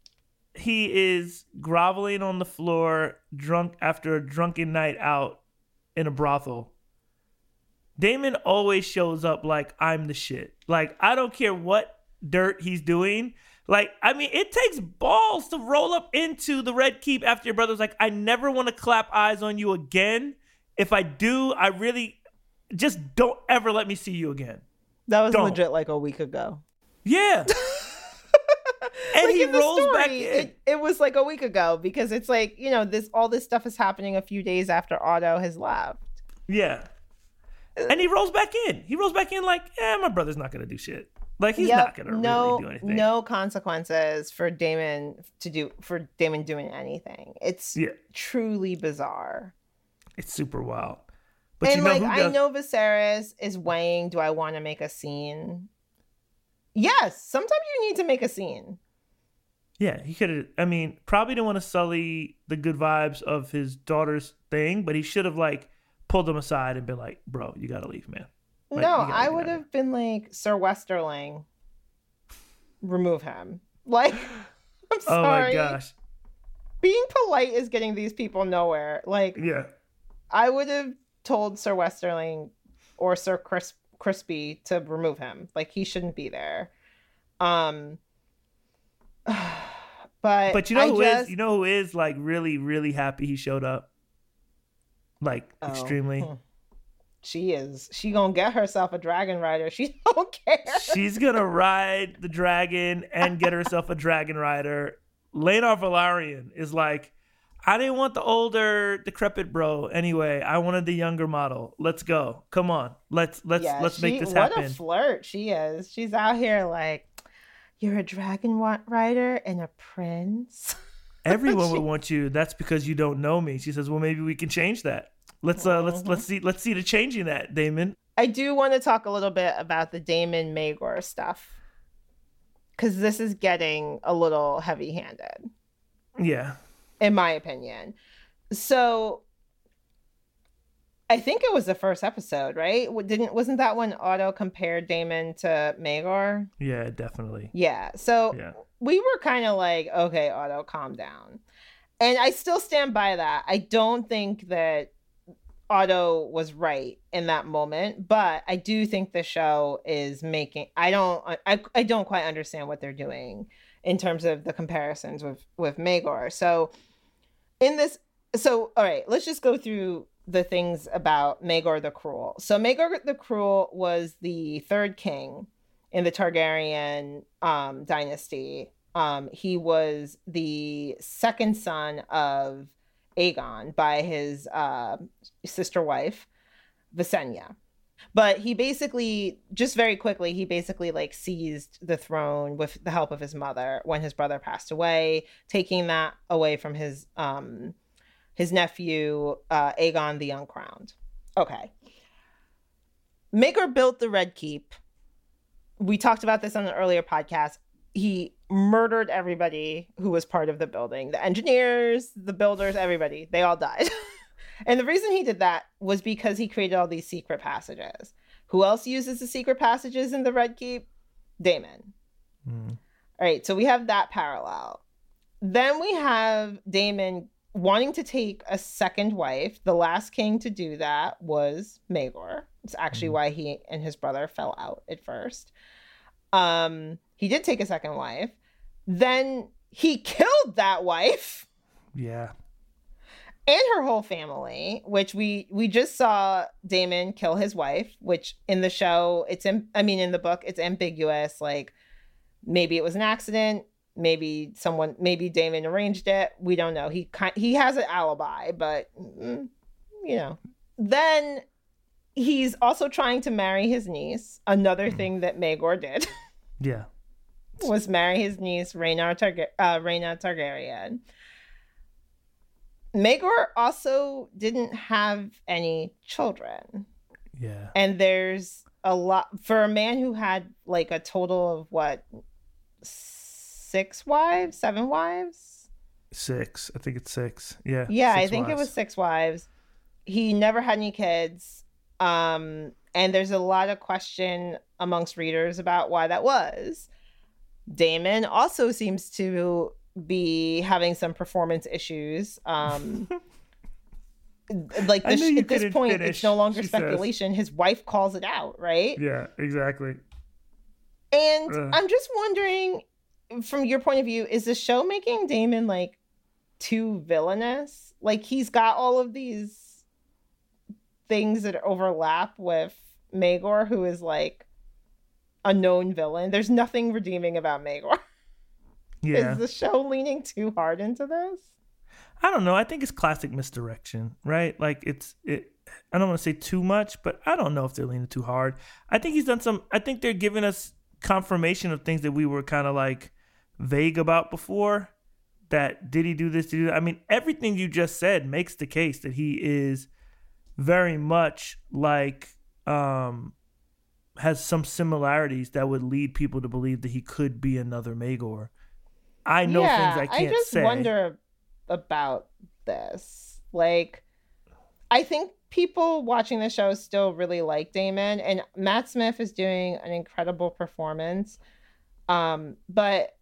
Speaker 2: he is groveling on the floor, drunk after a drunken night out in a brothel. Damon always shows up like, I'm the shit. Like, I don't care what dirt he's doing. Like, I mean, it takes balls to roll up into the Red Keep after your brother's like, I never want to clap eyes on you again. If I do, I really just don't ever let me see you again.
Speaker 1: That was
Speaker 2: Don't.
Speaker 1: legit like a week ago.
Speaker 2: Yeah. And
Speaker 1: Like
Speaker 2: he
Speaker 1: in the
Speaker 2: rolls
Speaker 1: story,
Speaker 2: back in.
Speaker 1: It, it was like a week ago because it's like, you know, this all this stuff is happening a few days after Otto has left.
Speaker 2: Yeah. And he rolls back in. He rolls back in like, eh, my brother's not going to do shit. Like, he's
Speaker 1: Yep,
Speaker 2: not going to
Speaker 1: no,
Speaker 2: really do anything.
Speaker 1: No consequences for Damon to do for Damon doing anything. It's
Speaker 2: Yeah.
Speaker 1: truly bizarre.
Speaker 2: It's super wild. But
Speaker 1: And
Speaker 2: you know
Speaker 1: like,
Speaker 2: who
Speaker 1: I
Speaker 2: does?
Speaker 1: know Viserys is weighing, do I want to make a scene? Yes, sometimes you need to make a scene.
Speaker 2: Yeah, he could have. I mean, probably didn't want to sully the good vibes of his daughter's thing, but he should have like pulled him aside and been like, "Bro, you gotta leave, man." Like,
Speaker 1: No,
Speaker 2: you gotta
Speaker 1: I
Speaker 2: get
Speaker 1: would
Speaker 2: out of
Speaker 1: have been like, Sir Westerling, remove him. Like, I'm
Speaker 2: here. Oh
Speaker 1: sorry.
Speaker 2: my gosh.
Speaker 1: Being polite is getting these people nowhere. Like,
Speaker 2: Yeah.
Speaker 1: I would have told Sir Westerling or Sir Cris- Crispy to remove him. Like, he shouldn't be there. Um, but
Speaker 2: But you know
Speaker 1: I
Speaker 2: who is?
Speaker 1: just-
Speaker 2: You know who is like really, really happy he showed up? Like
Speaker 1: Oh,
Speaker 2: extremely.
Speaker 1: hmm. She is. She gonna get herself a dragon rider. She don't care.
Speaker 2: She's gonna ride the dragon and get herself a dragon rider. Laenor Velaryon is like, I didn't want the older, decrepit bro. Anyway, I wanted the younger model. Let's go. Come on. Let's let's
Speaker 1: Yeah,
Speaker 2: let's
Speaker 1: she-
Speaker 2: make this
Speaker 1: what
Speaker 2: happen.
Speaker 1: a flirt she is. She's out here like, you're a dragon wa- rider and a prince.
Speaker 2: Everyone would want you. That's because you don't know me. She says, well, maybe we can change that. Let's uh let's let's see let's see the changing that, Damon.
Speaker 1: I do want to talk a little bit about the Damon Maegor stuff because this is getting a little heavy-handed,
Speaker 2: Yeah.
Speaker 1: in my opinion. So I think it was the first episode, right? W- Didn't wasn't that when Otto compared Damon to Maegor?
Speaker 2: Yeah, definitely.
Speaker 1: Yeah. So
Speaker 2: Yeah.
Speaker 1: we were kind of like, okay, Otto, calm down. And I still stand by that. I don't think that Otto was right in that moment, but I do think the show is making I don't I, I don't quite understand what they're doing in terms of the comparisons with with Maegor. So in this so all right, let's just go through the things about Maegor the Cruel. So Maegor the Cruel was the third king in the Targaryen um, dynasty. Um, he was the second son of Aegon by his uh, sister wife, Visenya. But he basically, just very quickly, he basically like seized the throne with the help of his mother when his brother passed away, taking that away from his um, his nephew, uh, Aegon the Uncrowned. Okay. Maegor built the Red Keep. We talked about this on an earlier podcast. He murdered everybody who was part of the building. The engineers, the builders, everybody. They all died. And the reason he did that was because he created all these secret passages. Who else uses the secret passages in the Red Keep? Daemon.
Speaker 2: Mm.
Speaker 1: All right, so we have that parallel. Then we have Daemon wanting to take a second wife. The last king to do that was Maegor. It's actually
Speaker 2: Mhm.
Speaker 1: why he and his brother fell out at first. Um, he did take a second wife. Then he killed that wife
Speaker 2: Yeah.
Speaker 1: and her whole family, which we we just saw Daemon kill his wife, which in the show it's in, I mean in the book it's ambiguous, like maybe it was an accident, maybe someone maybe Daemon arranged it, we don't know. He kind he has an alibi, but mm, you know. Then he's also trying to marry his niece. Another thing that Maegor did
Speaker 2: Yeah.
Speaker 1: was marry his niece Rhaena Targa- uh, Rhaena Targaryen. Maegor also didn't have any children.
Speaker 2: Yeah.
Speaker 1: And there's a lot for a man who had like a total of what, six wives, seven wives?
Speaker 2: Six. I think it's six. Yeah.
Speaker 1: Yeah, I
Speaker 2: six
Speaker 1: think it
Speaker 2: wives.
Speaker 1: was six wives. He never had any kids. Um, and there's a lot of question amongst readers about why that was. Daemon also seems to be having some performance issues. Um, like
Speaker 2: I
Speaker 1: this,
Speaker 2: knew you
Speaker 1: at this
Speaker 2: couldn't
Speaker 1: point,
Speaker 2: finish,
Speaker 1: it's no longer
Speaker 2: she
Speaker 1: speculation. His wife calls it out, right?
Speaker 2: Yeah, exactly.
Speaker 1: And
Speaker 2: Ugh.
Speaker 1: I'm just wondering, from your point of view, is the show making Daemon like too villainous? Like he's got all of these things that overlap with Maegor, who is like a known villain. There's nothing redeeming about Maegor.
Speaker 2: Yeah.
Speaker 1: Is the show leaning too hard into this?
Speaker 2: I don't know. I think it's classic misdirection, right? Like it's it. I don't want to say too much, but I don't know if they're leaning too hard. I think he's done some. I think they're giving us confirmation of things that we were kind of like vague about before. That did he do this? Did he do that? I mean, everything you just said makes the case that he is very much like um, has some similarities that would lead people to believe that he could be another Maegor. I know
Speaker 1: yeah,
Speaker 2: things I can't
Speaker 1: I just
Speaker 2: say.
Speaker 1: wonder about this. Like, I think people watching the show still really like Daemon, and Matt Smith is doing an incredible performance. Um, but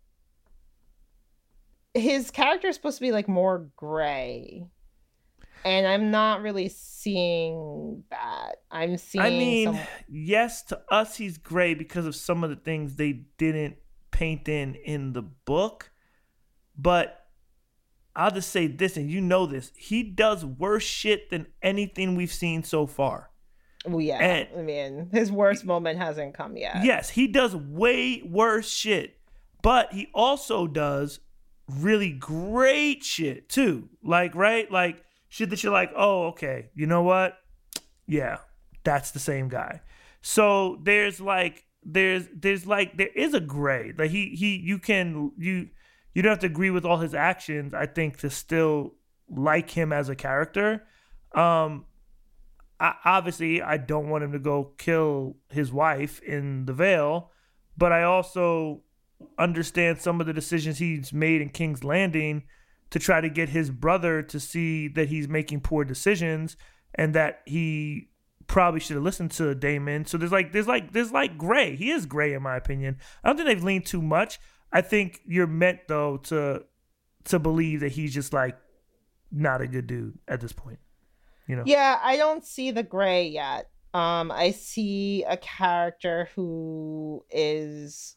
Speaker 1: his character is supposed to be like more gray, and I'm not really seeing that. I'm seeing.
Speaker 2: I mean,
Speaker 1: some...
Speaker 2: yes, to us he's gray because of some of the things they didn't paint in in the book, but I'll just say this, and you know this, he does worse shit than anything we've seen so far.
Speaker 1: Well, yeah,
Speaker 2: and,
Speaker 1: I mean, his worst moment hasn't come yet.
Speaker 2: Yes, he does way worse shit, but he also does really great shit too. Like, right? Like shit that you're like, oh, okay, you know what? Yeah, that's the same guy. So there's like, there's, there's like, there is a gray. Like he, he, you can, you, you don't have to agree with all his actions, I think, to still like him as a character. Um, I, obviously, I don't want him to go kill his wife in the Vale, but I also understand some of the decisions he's made in King's Landing to try to get his brother to see that he's making poor decisions and that he probably should have listened to Daemon. So there's like, there's like, there's like gray. He is gray in my opinion. I don't think they've leaned too much. I think you're meant though to to believe that he's just like not a good dude at this point. You know?
Speaker 1: Yeah, I don't see the gray yet. Um, I see a character who is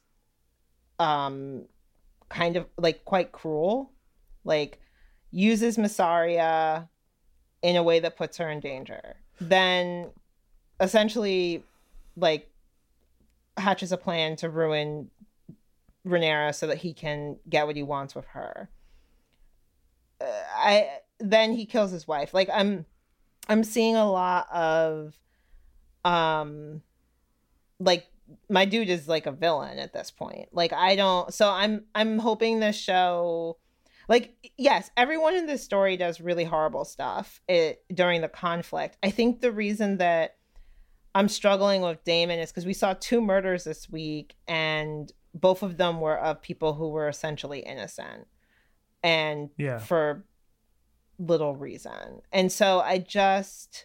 Speaker 1: um kind of like quite cruel, like uses Mysaria in a way that puts her in danger. Then essentially like hatches a plan to ruin Rhaenyra so that he can get what he wants with her. Uh, I then he kills his wife. Like I'm I'm seeing a lot of um like my dude is like a villain at this point. Like I don't so I'm I'm hoping this show like yes, everyone in this story does really horrible stuff it, during the conflict. I think the reason that I'm struggling with Daemon is because we saw two murders this week and both of them were of people who were essentially innocent and
Speaker 2: yeah.
Speaker 1: for little reason. And so I just,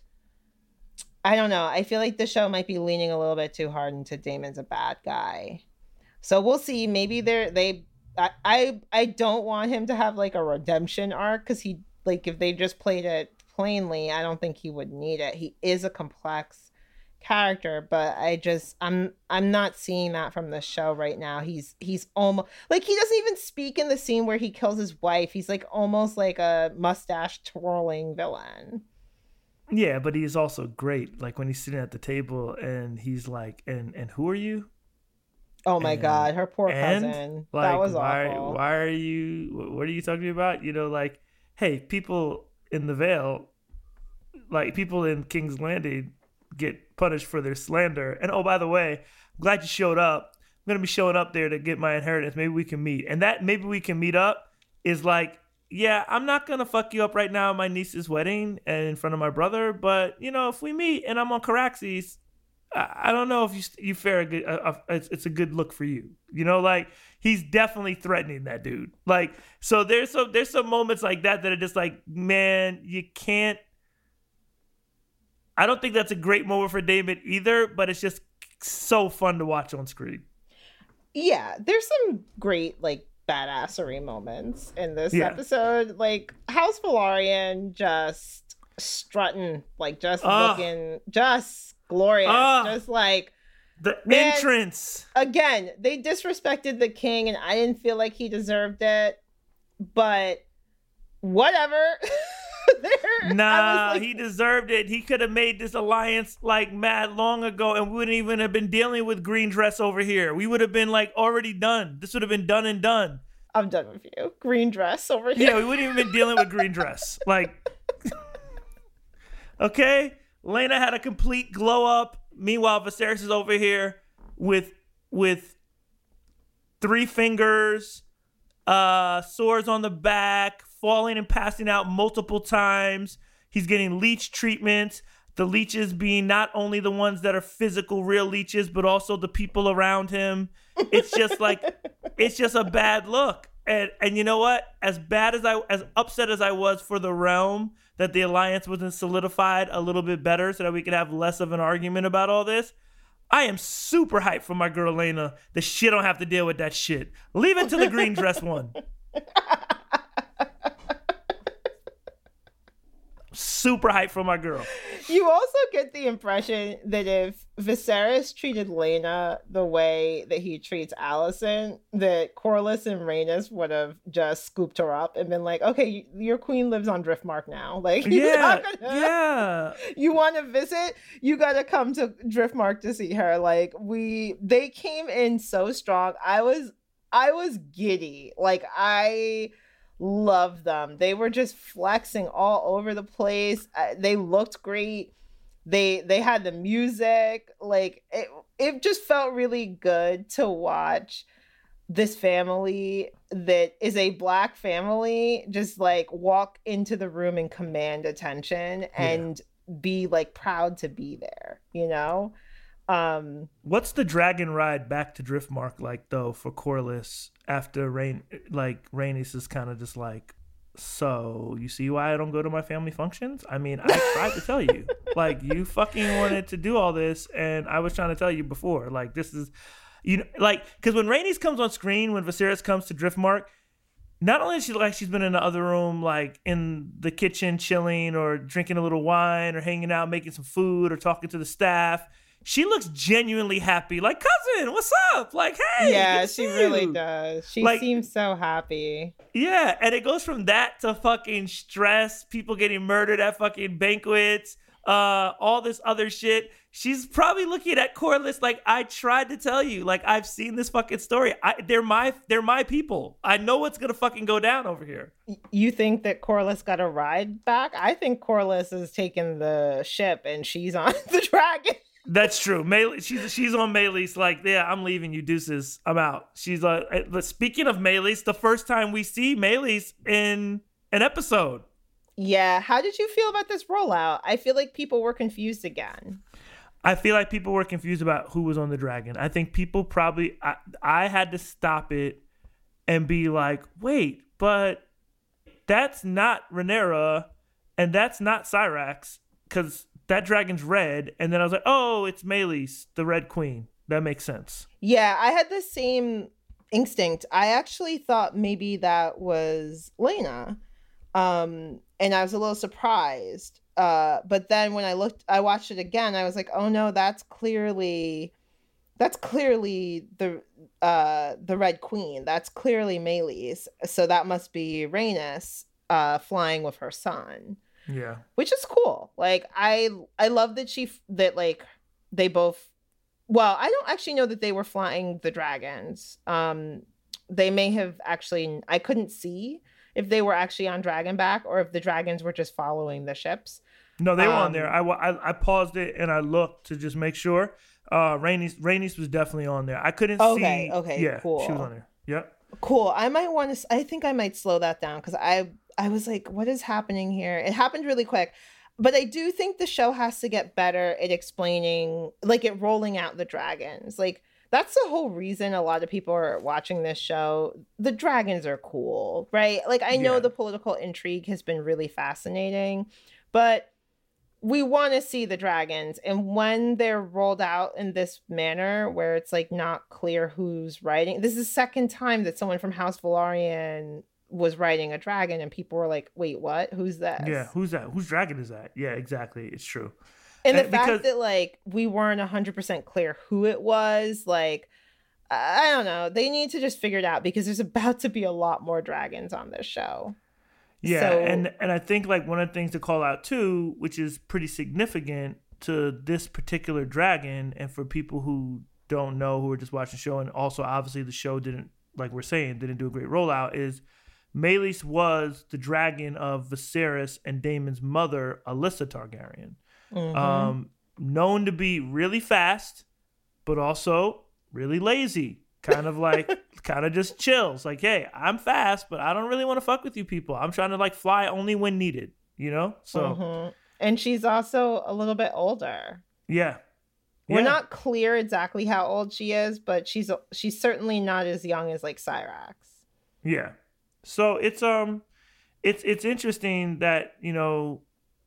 Speaker 1: I don't know. I feel like the show might be leaning a little bit too hard into Daemon's a bad guy. So we'll see. Maybe they're, they, I, I, I don't want him to have like a redemption arc because he, like, if they just played it plainly, I don't think he would need it. He is a complex character, but I just I'm I'm not seeing that from the show right now. He's he's almost like he doesn't even speak in the scene where he kills his wife. He's like almost like a mustache twirling villain.
Speaker 2: Yeah, but he's also great. Like when he's sitting at the table and he's like, and and who are you?
Speaker 1: Oh my
Speaker 2: and,
Speaker 1: god, her poor
Speaker 2: and,
Speaker 1: cousin.
Speaker 2: Like,
Speaker 1: that was
Speaker 2: why,
Speaker 1: awful.
Speaker 2: Why are you? What are you talking about? You know, like, hey, people in the Vale, like people in King's Landing, get punished for their slander. And oh, by the way, I'm glad you showed up. I'm gonna be showing up there to get my inheritance. Maybe we can meet. And that maybe we can meet up is like, yeah, I'm not gonna fuck you up right now at my niece's wedding and in front of my brother. But you know, if we meet and I'm on Caraxes, I, I don't know if you you fare a good. Uh, it's, it's a good look for you. You know, like he's definitely threatening that dude. Like so, there's some there's some moments like that that are just like, man, you can't. I don't think that's a great moment for Daemon either, but it's just so fun to watch on screen.
Speaker 1: Yeah, there's some great like badassery moments in this
Speaker 2: Yeah.
Speaker 1: episode. Like House Velaryon just strutting, like just
Speaker 2: Ugh.
Speaker 1: looking, just glorious,
Speaker 2: Ugh.
Speaker 1: just like.
Speaker 2: The
Speaker 1: Man.
Speaker 2: entrance.
Speaker 1: Again, they disrespected the king, and I didn't feel like he deserved it. But whatever. There,
Speaker 2: Nah,
Speaker 1: like,
Speaker 2: he deserved it. He could have made this alliance like mad long ago, and we wouldn't even have been dealing with green dress over here. We would have been like already done. This would have been done and done.
Speaker 1: I'm done with you. Green dress over here.
Speaker 2: Yeah, we wouldn't even been dealing with green dress. Like, okay, Lena had a complete glow up. Meanwhile, Viserys is over here with with three fingers, uh, sores on the back, falling and passing out multiple times. He's getting leech treatments. The leeches being not only the ones that are physical, real leeches, but also the people around him. It's just like, it's just a bad look. And and you know what? As bad as I, as upset as I was for the realm that the alliance wasn't solidified a little bit better so that we could have less of an argument about all this, I am super hyped for my girl Lena that she don't have to deal with that shit. Leave it to the green dress one. Super hyped for my girl.
Speaker 1: You also get the impression that if Viserys treated Lena the way that he treats Alicent, that Corlys and Rhaenys would have just scooped her up and been like, okay, your queen lives on Driftmark now. Like, you're
Speaker 2: Yeah,
Speaker 1: not gonna,
Speaker 2: yeah.
Speaker 1: you want to visit, you got to come to Driftmark to see her. Like, we, they came in so strong. I was, I was giddy. Like, I... love them. They were just flexing all over the place. Uh, they looked great. They they had the music. Like it it just felt really good to watch this family that is a Black family just like walk into the room and command attention and yeah. be like proud to be there, you know? Um,
Speaker 2: What's the dragon ride back to Driftmark like though for Corlys after Rain like Rhaenys is kind of just like, so you see why I don't go to my family functions? I mean, I tried to tell you. Like, you fucking wanted to do all this, and I was trying to tell you before. Like, this is, you know, like, because when Rhaenys comes on screen, when Viserys comes to Driftmark, not only is she like she's been in the other room, like in the kitchen chilling or drinking a little wine or hanging out, making some food or talking to the staff. She looks genuinely happy. Like, cousin, what's up? Like, hey.
Speaker 1: Yeah, she really does. She like, seems so happy.
Speaker 2: Yeah, and it goes from that to fucking stress, people getting murdered at fucking banquets, uh, all this other shit. She's probably looking at Corlys like, I tried to tell you. Like, I've seen this fucking story. I, they're my they're my people. I know what's going to fucking go down over here.
Speaker 1: You think that Corlys got a ride back? I think Corlys is taking the ship and she's on the dragon.
Speaker 2: That's true. May- she's she's on Meleys like, yeah, I'm leaving you, deuces. I'm out. She's like, uh, but speaking of Meleys, the first time we see Meleys in an episode.
Speaker 1: Yeah. How did you feel about this rollout? I feel like people were confused again.
Speaker 2: I feel like people were confused about who was on the dragon. I think people probably, I, I had to stop it and be like, wait, but that's not Rhaenyra and that's not Syrax because that dragon's red. And then I was like, oh, it's Meleys, the Red Queen. That makes sense.
Speaker 1: Yeah, I had the same instinct. I actually thought maybe that was Lena. Um, and I was a little surprised. Uh, but then when I looked, I watched it again, I was like, oh no, that's clearly, that's clearly the, uh, the Red Queen. That's clearly Meleys. So that must be Rhaenys, uh, flying with her son.
Speaker 2: Yeah.
Speaker 1: Which is cool. Like, I I love that she, that, like, they both, well, I don't actually know that they were flying the dragons. Um, they may have actually, I couldn't see if they were actually on Dragonback or if the dragons were just following the ships.
Speaker 2: No, they were
Speaker 1: um,
Speaker 2: on there. I, I, I paused it and I looked to just make sure. Uh, Rhaenys, Rhaenys was definitely on there. I couldn't
Speaker 1: okay,
Speaker 2: see.
Speaker 1: Okay, okay,
Speaker 2: yeah,
Speaker 1: cool.
Speaker 2: She was on there. Yep.
Speaker 1: Cool. I might want to, I think I might slow that down because I, I was like, what is happening here? It happened really quick. But I do think the show has to get better at explaining, like, it rolling out the dragons. Like, that's the whole reason a lot of people are watching this show. The dragons are cool, right? Like, I know
Speaker 2: yeah.
Speaker 1: the political intrigue has been really fascinating, but we want to see the dragons, and when they're rolled out in this manner where it's like not clear who's riding, this is the second time that someone from House Velaryon was riding a dragon and people were like, wait, what? Who's that?
Speaker 2: Yeah, who's that? Whose dragon is that? Yeah, exactly. It's true.
Speaker 1: And the
Speaker 2: And
Speaker 1: fact
Speaker 2: because-
Speaker 1: that like we weren't one hundred percent clear who it was, like, I don't know. They need to just figure it out because there's about to be a lot more dragons on this show.
Speaker 2: Yeah,
Speaker 1: So-
Speaker 2: and and I think like one of the things to call out too, which is pretty significant to this particular dragon, and for people who don't know, who are just watching the show, and also obviously the show didn't, like we're saying, didn't do a great rollout, is Meleys was the dragon of Viserys and Daemon's mother, Alyssa Targaryen.
Speaker 1: Mhm.
Speaker 2: Um, known to be really fast, but also really lazy. Kind of like, kind of just chills. Like, hey, I'm fast, but I don't really want to fuck with you people. I'm trying to like fly only when needed, you know? So,
Speaker 1: Mhm. And she's also a little bit older.
Speaker 2: yeah.
Speaker 1: We're
Speaker 2: Yeah.
Speaker 1: not clear exactly how old she is, but she's she's certainly not as young as like Syrax.
Speaker 2: Yeah. So it's um it's it's interesting that, you know,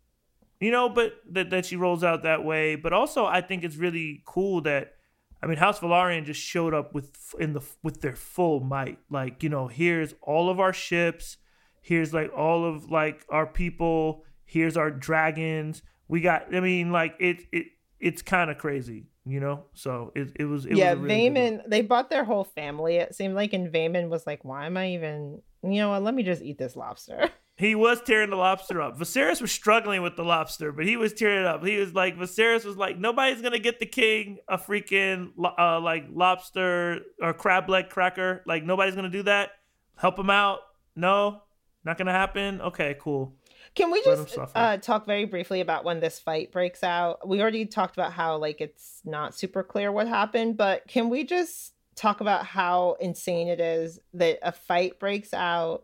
Speaker 2: you know, but that, that she rolls out that way. But also I think it's really cool that, I mean, House Velaryon just showed up with in the with their full might. Like, you know, here's all of our ships, here's like all of like our people, here's our dragons. We got, I mean, like it it it's kind of crazy, you know? So it it was it
Speaker 1: yeah,
Speaker 2: was a really good one.
Speaker 1: Vaemon, they brought their whole family. It seemed like, and Vaemon was like, why am I even, you know what, let me just eat this lobster.
Speaker 2: He was tearing the lobster up. Viserys was struggling with the lobster, but he was tearing it up. He was like, Viserys was like, nobody's gonna get the king a freaking uh, like lobster or crab leg cracker. Like nobody's gonna do that. Help him out. No, not gonna happen. Okay, cool.
Speaker 1: Can we
Speaker 2: Let him
Speaker 1: just
Speaker 2: suffer.
Speaker 1: uh, talk very briefly about when this fight breaks out? We already talked about how like it's not super clear what happened, but can we just talk about how insane it is that a fight breaks out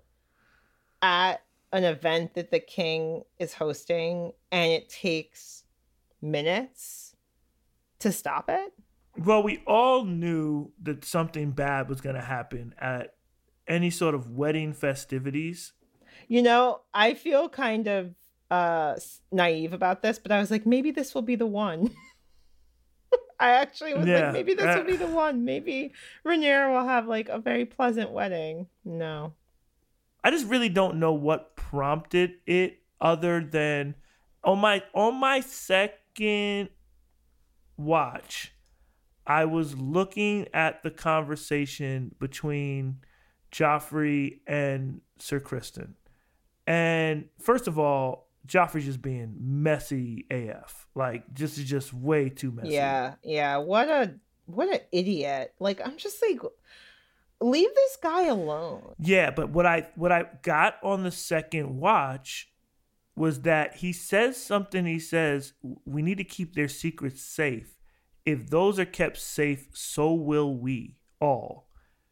Speaker 1: at an event that the king is hosting and it takes minutes to stop it?
Speaker 2: Well, we all knew that something bad was gonna happen at any sort of wedding festivities.
Speaker 1: You know, I feel kind of uh s- naive about this, but I was like, maybe this will be the one. I actually was
Speaker 2: Yeah,
Speaker 1: like, maybe this
Speaker 2: uh,
Speaker 1: will be the one. Maybe Rhaenyra will have like a very pleasant wedding. No.
Speaker 2: I just really don't know what prompted it, other than on my on my second watch, I was looking at the conversation between Joffrey and Sir Criston. And first of all, Joffrey's just being messy A F. Like just just way too messy.
Speaker 1: Yeah, yeah. What a what an idiot. Like, I'm just like, leave this guy alone.
Speaker 2: Yeah, but what I what I got on the second watch was that he says something. He says, we need to keep their secrets safe. If those are kept safe, so will we all.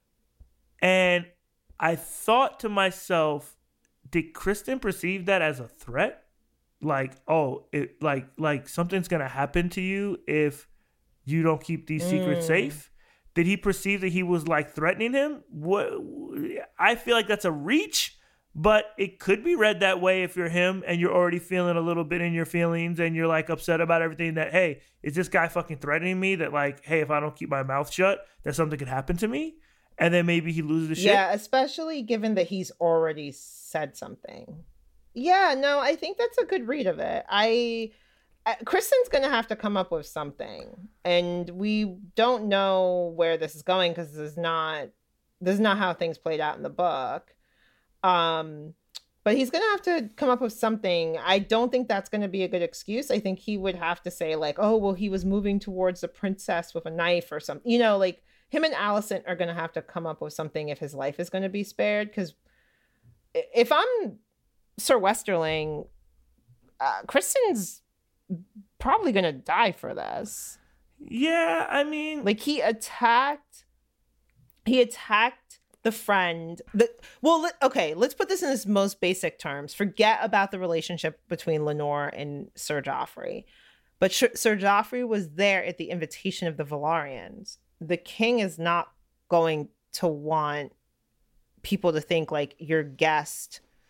Speaker 2: And I thought to myself, did Criston perceive that as a threat? Like, oh, it like like something's gonna happen to you if you don't keep these secrets
Speaker 1: Mm.
Speaker 2: safe? Did he perceive that he was like threatening him? What? I feel like that's a reach, but it could be read that way if you're him and you're already feeling a little bit in your feelings and you're like upset about everything. That, hey, is this guy fucking threatening me? That like, hey, if I don't keep my mouth shut, that something could happen to me, and then maybe he loses his shit.
Speaker 1: Yeah, especially given that he's already said something. Yeah, no, I think that's a good read of it. I uh, Kristen's gonna have to come up with something, and we don't know where this is going because this is not this is not how things played out in the book. Um, but he's gonna have to come up with something. I don't think that's gonna be a good excuse. I think he would have to say like, "Oh, well, he was moving towards the princess with a knife or something." You know, like him and Alicent are gonna have to come up with something if his life is gonna be spared. Because if I'm Sir Westerling, uh, Kristen's probably gonna die for this.
Speaker 2: Yeah, I mean,
Speaker 1: Like he attacked, he attacked the friend. The well, let, okay, let's put this in its most basic terms. Forget about the relationship between Lenore and Sir Joffrey, but Sh- Sir Joffrey was there at the invitation of the Velaryons. The king is not going to want people to think like your guest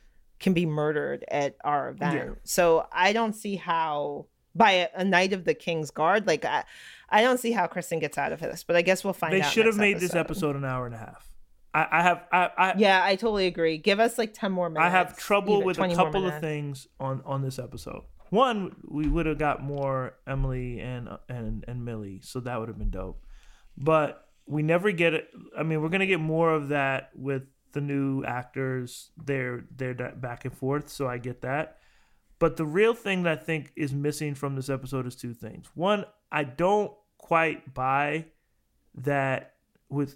Speaker 1: can be murdered at our event.
Speaker 2: Yeah.
Speaker 1: So I don't see how by a, a Knight of the King's Guard, like I, I don't see how Kristen gets out of this. But I guess we'll find
Speaker 2: They
Speaker 1: out.
Speaker 2: should have
Speaker 1: next
Speaker 2: made
Speaker 1: episode.
Speaker 2: this episode an hour and a half. I, I have I, I
Speaker 1: Yeah, I totally agree. Give us like ten more minutes.
Speaker 2: I have trouble
Speaker 1: even
Speaker 2: with a
Speaker 1: twenty more
Speaker 2: couple of
Speaker 1: minutes.
Speaker 2: things on, on this episode. One, we would have got more Emily and and and Millie, so that would have been dope. But we never get it. I mean, we're gonna get more of that with the new actors. They're they're back and forth, so I get that. But the real thing that I think is missing from this episode is two things. One, I don't quite buy that with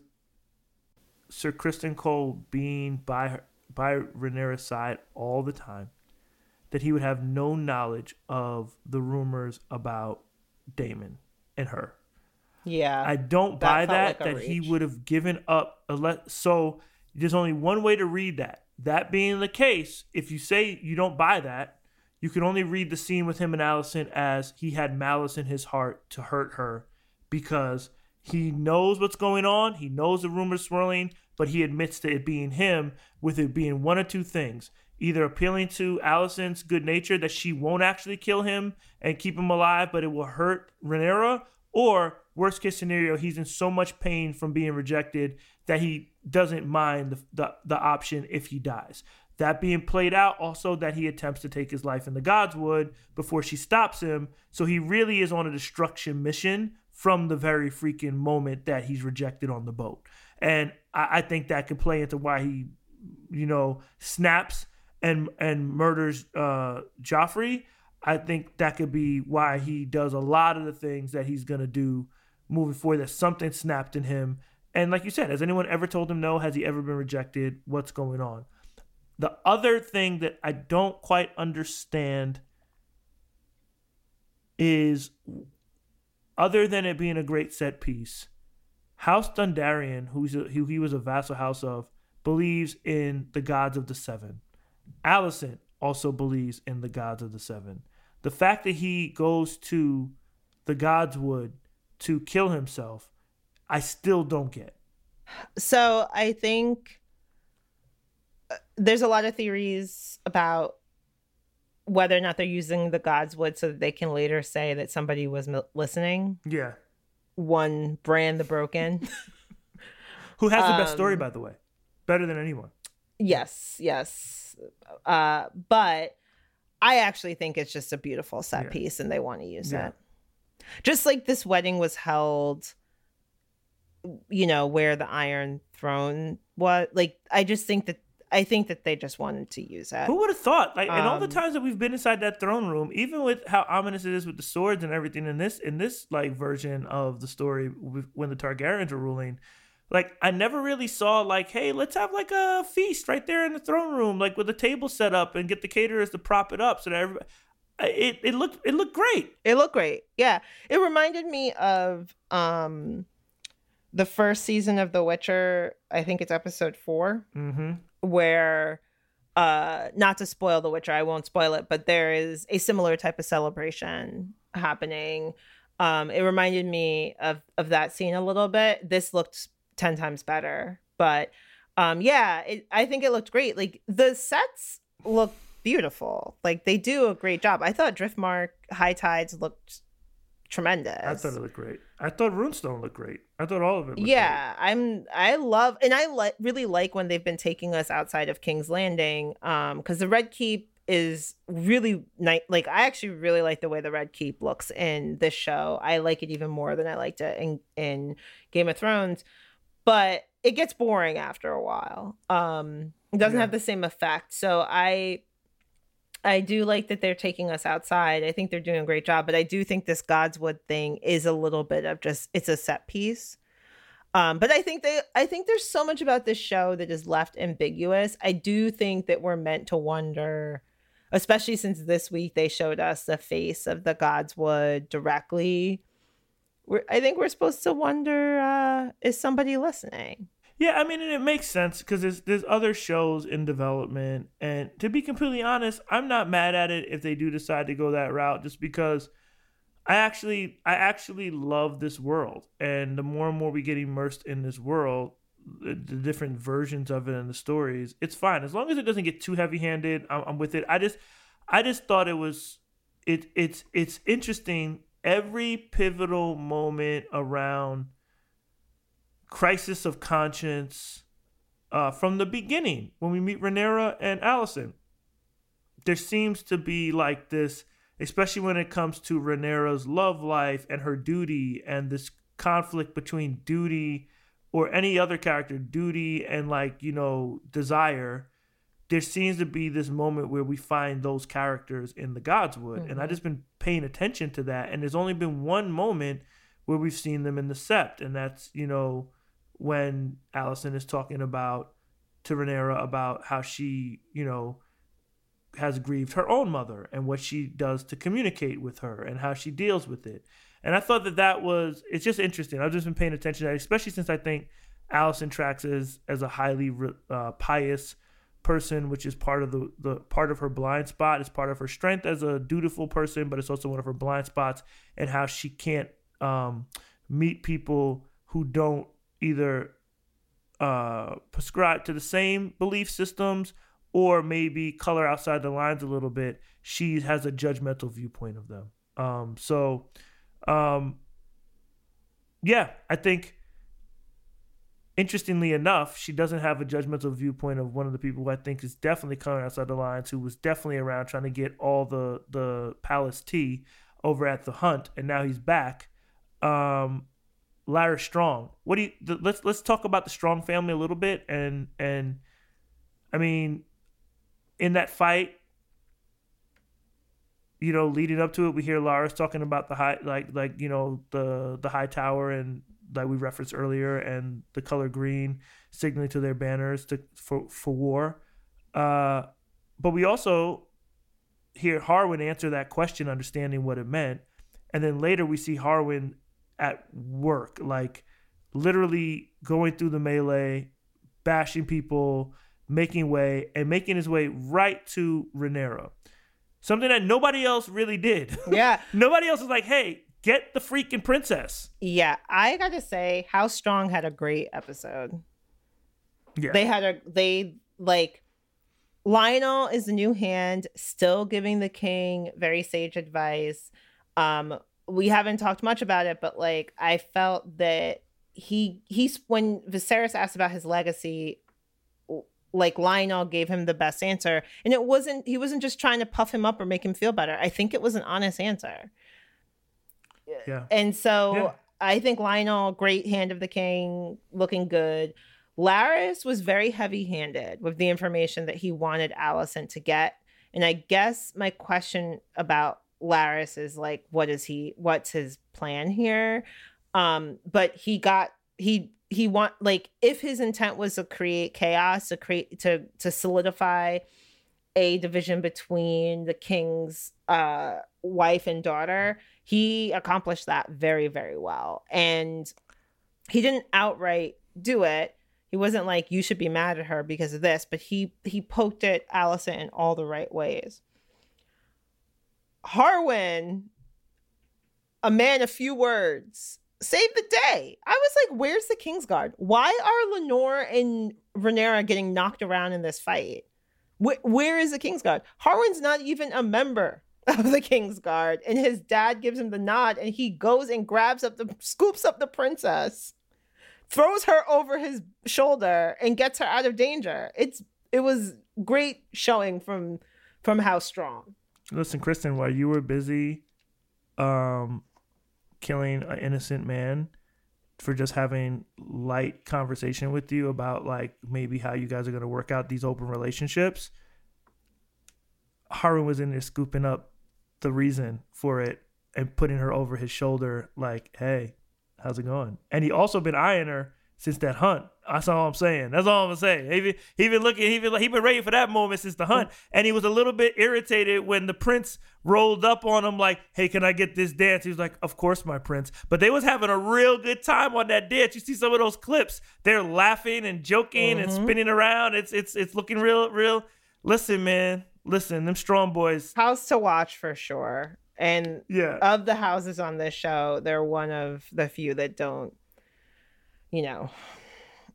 Speaker 2: Sir Kristen Cole being by her, by Rhaenyra's side all the time, that he would have no knowledge of the rumors about Daemon and her.
Speaker 1: Yeah.
Speaker 2: I don't
Speaker 1: that
Speaker 2: buy
Speaker 1: felt
Speaker 2: that,
Speaker 1: like a
Speaker 2: that he
Speaker 1: reach.
Speaker 2: would have given up. A le- so there's only one way to read that. That being the case, if you say you don't buy that, you can only read the scene with him and Alicent as he had malice in his heart to hurt her because he knows what's going on. He knows the rumors swirling, but he admits to it being him, with it being one or two things. Either appealing to Alicent's good nature that she won't actually kill him and keep him alive, but it will hurt Rhaenyra, or worst case scenario, he's in so much pain from being rejected that he doesn't mind the, the, the option if he dies. That being played out, also that he attempts to take his life in the Godswood before she stops him. So he really is on a destruction mission from the very freaking moment that he's rejected on the boat. And I, I think that could play into why he, you know, snaps and and murders uh, Joffrey. I think that could be why he does a lot of the things that he's going to do moving forward. That something snapped in him. And like you said, has anyone ever told him no? Has he ever been rejected? What's going on? The other thing that I don't quite understand is, other than it being a great set piece, House Dondarrion, who's a, who he was a vassal house of, believes in the gods of the Seven. Alicent also believes in the gods of the Seven. The fact that he goes to the Godswood to kill himself, I still don't get.
Speaker 1: So I think uh, there's a lot of theories about whether or not they're using the Godswood so that they can later say that somebody was m- listening.
Speaker 2: Yeah.
Speaker 1: One, Bran the Broken.
Speaker 2: Who has the best story,
Speaker 1: Um,
Speaker 2: by the way? Better than anyone.
Speaker 1: Yes, yes. Uh, but I actually think it's just a beautiful set
Speaker 2: Yeah.
Speaker 1: piece and they want to use
Speaker 2: Yeah.
Speaker 1: it. Just like this wedding was held, you know, where the Iron Throne was. Like, I just think that I think that they just wanted to use it.
Speaker 2: Who would have thought? Like, and all the
Speaker 1: Um,
Speaker 2: times that we've been inside that throne room, even with how ominous it is with the swords and everything in this in this like version of the story with, when the Targaryens are ruling, like I never really saw like, hey, let's have like a feast right there in the throne room, like with a table set up and get the caterers to prop it up so that everybody. It it looked it looked great.
Speaker 1: It looked great. Yeah. It reminded me of um the first season of The Witcher. I think it's episode four,
Speaker 2: Mm-hmm.
Speaker 1: where uh not to spoil The Witcher, I won't spoil it, but there is a similar type of celebration happening. Um, it reminded me of of that scene a little bit. This looked ten times better. But um yeah, it, I think it looked great. Like the sets look beautiful. Like they do a great job. I thought Driftmark High Tides looked tremendous.
Speaker 2: I thought it looked great. I thought Runestone looked great. I thought all of it looked
Speaker 1: Yeah, I'm I love and I li- really like when they've been taking us outside of King's Landing, um cuz the Red Keep is really nice. Like I actually really like the way the Red Keep looks in this show. I like it even more than I liked it in in Game of Thrones, but it gets boring after a while. Um it doesn't
Speaker 2: Yeah.
Speaker 1: have the same effect. So I I do like that they're taking us outside. I think they're doing a great job, but I do think this Godswood thing is a little bit of just it's a set piece. Um, but I think they I think there's so much about this show that is left ambiguous. I do think that we're meant to wonder, especially since this week they showed us the face of the Godswood directly. We're, I think we're supposed to wonder, uh, is somebody listening?
Speaker 2: Yeah, I mean, and it makes sense because there's there's other shows in development, and to be completely honest, I'm not mad at it if they do decide to go that route, just because I actually I actually love this world, and the more and more we get immersed in this world, the, the different versions of it and the stories, it's fine as long as it doesn't get too heavy-handed. I'm, I'm with it. I just, I just thought it was, it, it's, it's interesting. Every pivotal moment around crisis of conscience, uh, from the beginning when we meet Rhaenyra and Alicent, there seems to be like this, especially when it comes to Rhaenyra's love life and her duty and this conflict between duty or any other character, duty and like, you know, desire. There seems to be this moment where we find those characters in the Godswood. Mm-hmm. And I've just been paying attention to that. And there's only been one moment where we've seen them in the Sept. And that's, you know, when Alicent is talking about to Rhaenyra about how she, you know, has grieved her own mother and what she does to communicate with her and how she deals with it. And I thought that that was, it's just interesting. I've just been paying attention to that, especially since I think Alicent tracks as, as a highly uh, pious person, which is part of the, the part of her blind spot. It's part of her strength as a dutiful person, but it's also one of her blind spots, and how she can't um, meet people who don't either uh, prescribe to the same belief systems or maybe color outside the lines a little bit. She has a judgmental viewpoint of them. Um, so, um, yeah, I think, interestingly enough, she doesn't have a judgmental viewpoint of one of the people who I think is definitely coloring outside the lines, who was definitely around trying to get all the, the palace tea over at the Hunt, and now he's back. Um, Larys Strong. What do you? The, let's let's talk about the Strong family a little bit, and and I mean, in that fight, you know, leading up to it, we hear Larys talking about the high, like like you know the the high tower, and like we referenced earlier, and the color green signaling to their banners to for for war. Uh, but we also hear Harwin answer that question, understanding what it meant, and then later we see Harwin at work, like literally going through the melee, bashing people, making way, and making his way right to Rhaenyra. Something that nobody else really did.
Speaker 1: Yeah.
Speaker 2: Nobody else was like, hey, get the freaking princess.
Speaker 1: Yeah, I gotta say, House Strong had a great episode.
Speaker 2: Yeah.
Speaker 1: They had a, they, like, Lionel is the new hand, still giving the king very sage advice. Um, we haven't talked much about it, but, like, I felt that he, he's, when Viserys asked about his legacy, like, Lionel gave him the best answer. And it wasn't, he wasn't just trying to puff him up or make him feel better. I think it was an honest answer.
Speaker 2: Yeah.
Speaker 1: And so
Speaker 2: yeah.
Speaker 1: I think Lionel, great hand of the king, looking good. Larys was very heavy-handed with the information that he wanted Alicent to get. And I guess my question about Larys is, like, what is he, what's his plan here? Um, but he got, he, he want, like, if his intent was to create chaos, to create, to, to solidify a division between the king's uh, wife and daughter, he accomplished that very, very well. And he didn't outright do it. He wasn't like, you should be mad at her because of this, but he, he poked at Alicent in all the right ways. Harwin, a man of few words, saved the day. I was like, where's the Kingsguard? Why are Lenore and Rhaenyra getting knocked around in this fight? Wh- where is the Kingsguard? Harwin's not even a member of the Kingsguard, and his dad gives him the nod, and he goes and grabs up the, scoops up the princess, throws her over his shoulder, and gets her out of danger. It's it was great showing from from House Strong.
Speaker 2: Listen, Kristen, while you were busy um, killing an innocent man for just having light conversation with you about, like, maybe how you guys are going to work out these open relationships, Harwin was in there scooping up the reason for it and putting her over his shoulder, like, hey, how's it going? And he also been eyeing her since that hunt. That's all I'm saying. That's all I'm saying. He been, he been looking, he been, he been ready for that moment since the hunt. And he was a little bit irritated when the prince rolled up on him like, hey, can I get this dance? He was like, of course, my prince. But they was having a real good time on that dance. You see some of those clips. They're laughing and joking mm-hmm. and spinning around. It's it's it's looking real, real. Listen, man. Listen, them Strong boys.
Speaker 1: House to watch for sure. And
Speaker 2: yeah.
Speaker 1: of the houses on this show, they're one of the few that don't, you know,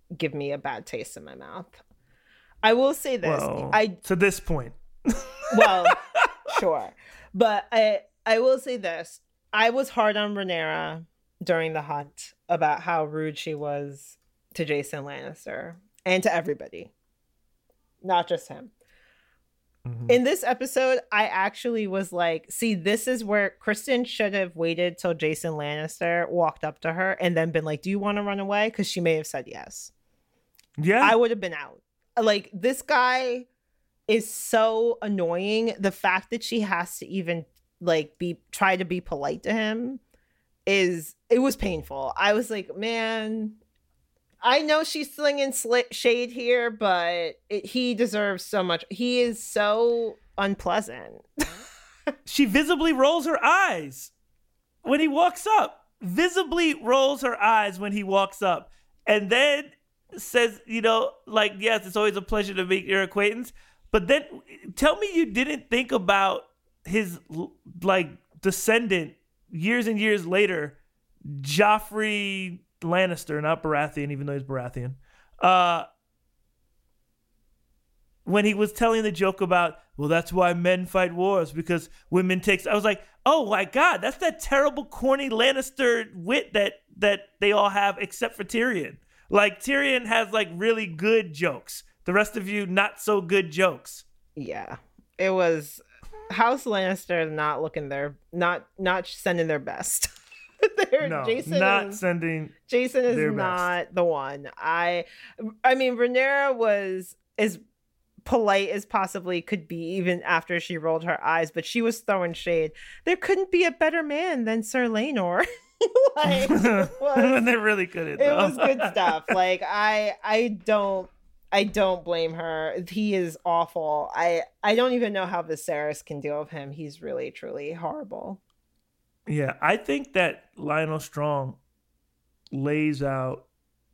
Speaker 1: give me a bad taste in my mouth. I will say this.
Speaker 2: Well,
Speaker 1: I
Speaker 2: to this point.
Speaker 1: well, sure. But I I will say this. I was hard on Rhaenyra during the hunt about how rude she was to Jason Lannister and to everybody. Not just him. Mm-hmm. In this episode, I actually was like, see, this is where Kristen should have waited till Jason Lannister walked up to her and then been like, do you want to run away? Because she may have said yes.
Speaker 2: Yeah.
Speaker 1: I would have been out. Like, this guy is so annoying. The fact that she has to even like be try to be polite to him is, it was painful. I was like, man, I know she's slinging sli- shade here, but it, he deserves so much. He is so unpleasant.
Speaker 2: She visibly rolls her eyes when he walks up. Visibly rolls her eyes when he walks up. And then says, you know, like, yes, it's always a pleasure to make your acquaintance. But then tell me you didn't think about his, like, descendant years and years later, Joffrey Lannister, not Baratheon, even though he's Baratheon, uh, when he was telling the joke about, well, that's why men fight wars, because women take... I was like, oh my God, that's that terrible, corny Lannister wit that that they all have except for Tyrion. Like, Tyrion has, like, really good jokes. The rest of you, not so good jokes.
Speaker 1: Yeah. It was House Lannister not looking their... Not, not sending their best.
Speaker 2: no,
Speaker 1: Jason
Speaker 2: not
Speaker 1: is,
Speaker 2: sending
Speaker 1: Jason is
Speaker 2: their
Speaker 1: not
Speaker 2: best.
Speaker 1: the one. I I mean, Rhaenyra was as polite as possibly could be, even after she rolled her eyes, but she was throwing shade. There couldn't be a better man than Sir Laenor. Like, it was,
Speaker 2: they really couldn't.
Speaker 1: It was good stuff. Like, I I don't I don't blame her. He is awful. I I don't even know how Viserys can deal with him. He's really truly horrible.
Speaker 2: Yeah, I think that Lionel Strong lays out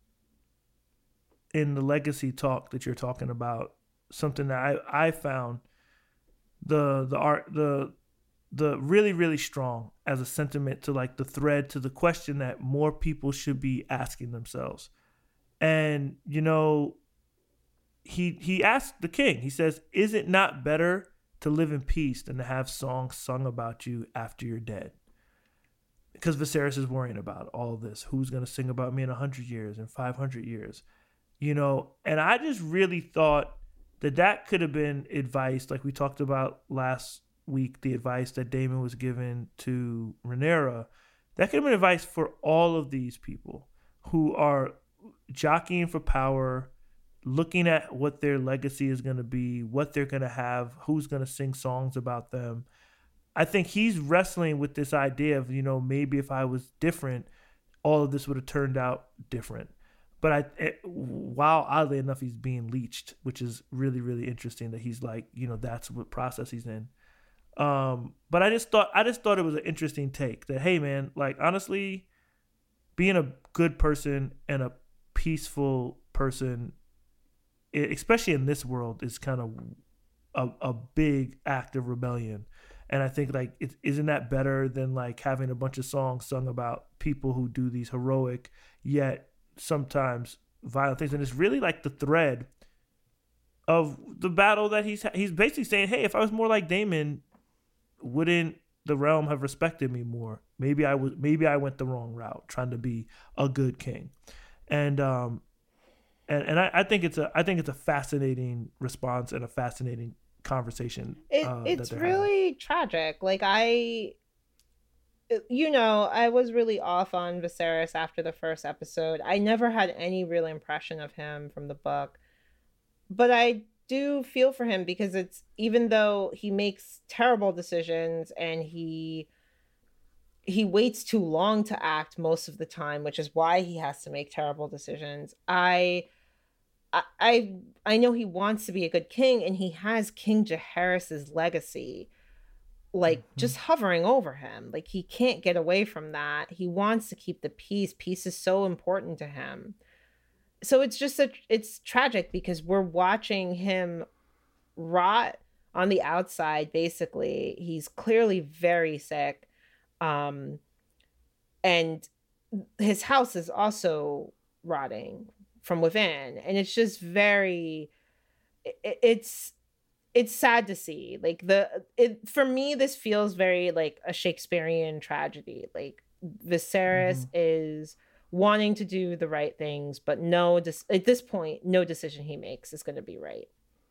Speaker 2: in the legacy talk that you're talking about something that I, I found the the art the the really really strong as a sentiment to, like, the thread to the question that more people should be asking themselves. And, you know, he he asked the king, he says, is it not better to live in peace than to have songs sung about you after you're dead? Because Viserys is worrying about all of this. Who's going to sing about me in one hundred years, in five hundred years? You know, and I just really thought that that could have been advice, like we talked about last week, the advice that Daemon was given to Rhaenyra. That could have been advice for all of these people who are jockeying for power, looking at what their legacy is going to be, what they're going to have, who's going to sing songs about them. I think he's wrestling with this idea of, you know, maybe if I was different, all of this would have turned out different. But I, it, while oddly enough, he's being leached, which is really, really interesting that he's like, you know, that's what process he's in. Um, but I just thought, I just thought it was an interesting take that, hey man, like, honestly, being a good person and a peaceful person, especially in this world, is kind of a, a big act of rebellion. And I think, like, it, isn't that better than, like, having a bunch of songs sung about people who do these heroic yet sometimes violent things? And it's really like the thread of the battle that he's he's basically saying, hey, if I was more like Daemon, wouldn't the realm have respected me more? Maybe I was maybe I went the wrong route, trying to be a good king. And um and and I, I think it's a I think it's a fascinating response and a fascinating conversation.
Speaker 1: It,
Speaker 2: uh,
Speaker 1: it's really having. tragic. Like, I, you know, I was really off on Viserys after the first episode. I never had any real impression of him from the book, but I do feel for him because it's, even though he makes terrible decisions and he he waits too long to act most of the time, which is why he has to make terrible decisions. I I I know he wants to be a good king, and he has King Jaehaerys's legacy, like, mm-hmm. just hovering over him. Like, he can't get away from that. He wants to keep the peace. Peace is so important to him. So it's just a, it's tragic because we're watching him rot on the outside. Basically, he's clearly very sick, um, and his house is also rotting. from within. And it's just very, it, it's, it's sad to see. Like the, it, for me, this feels very like a Shakespearean tragedy. Like Viserys mm-hmm. is wanting to do the right things, but no, at this point, no decision he makes is going to be right.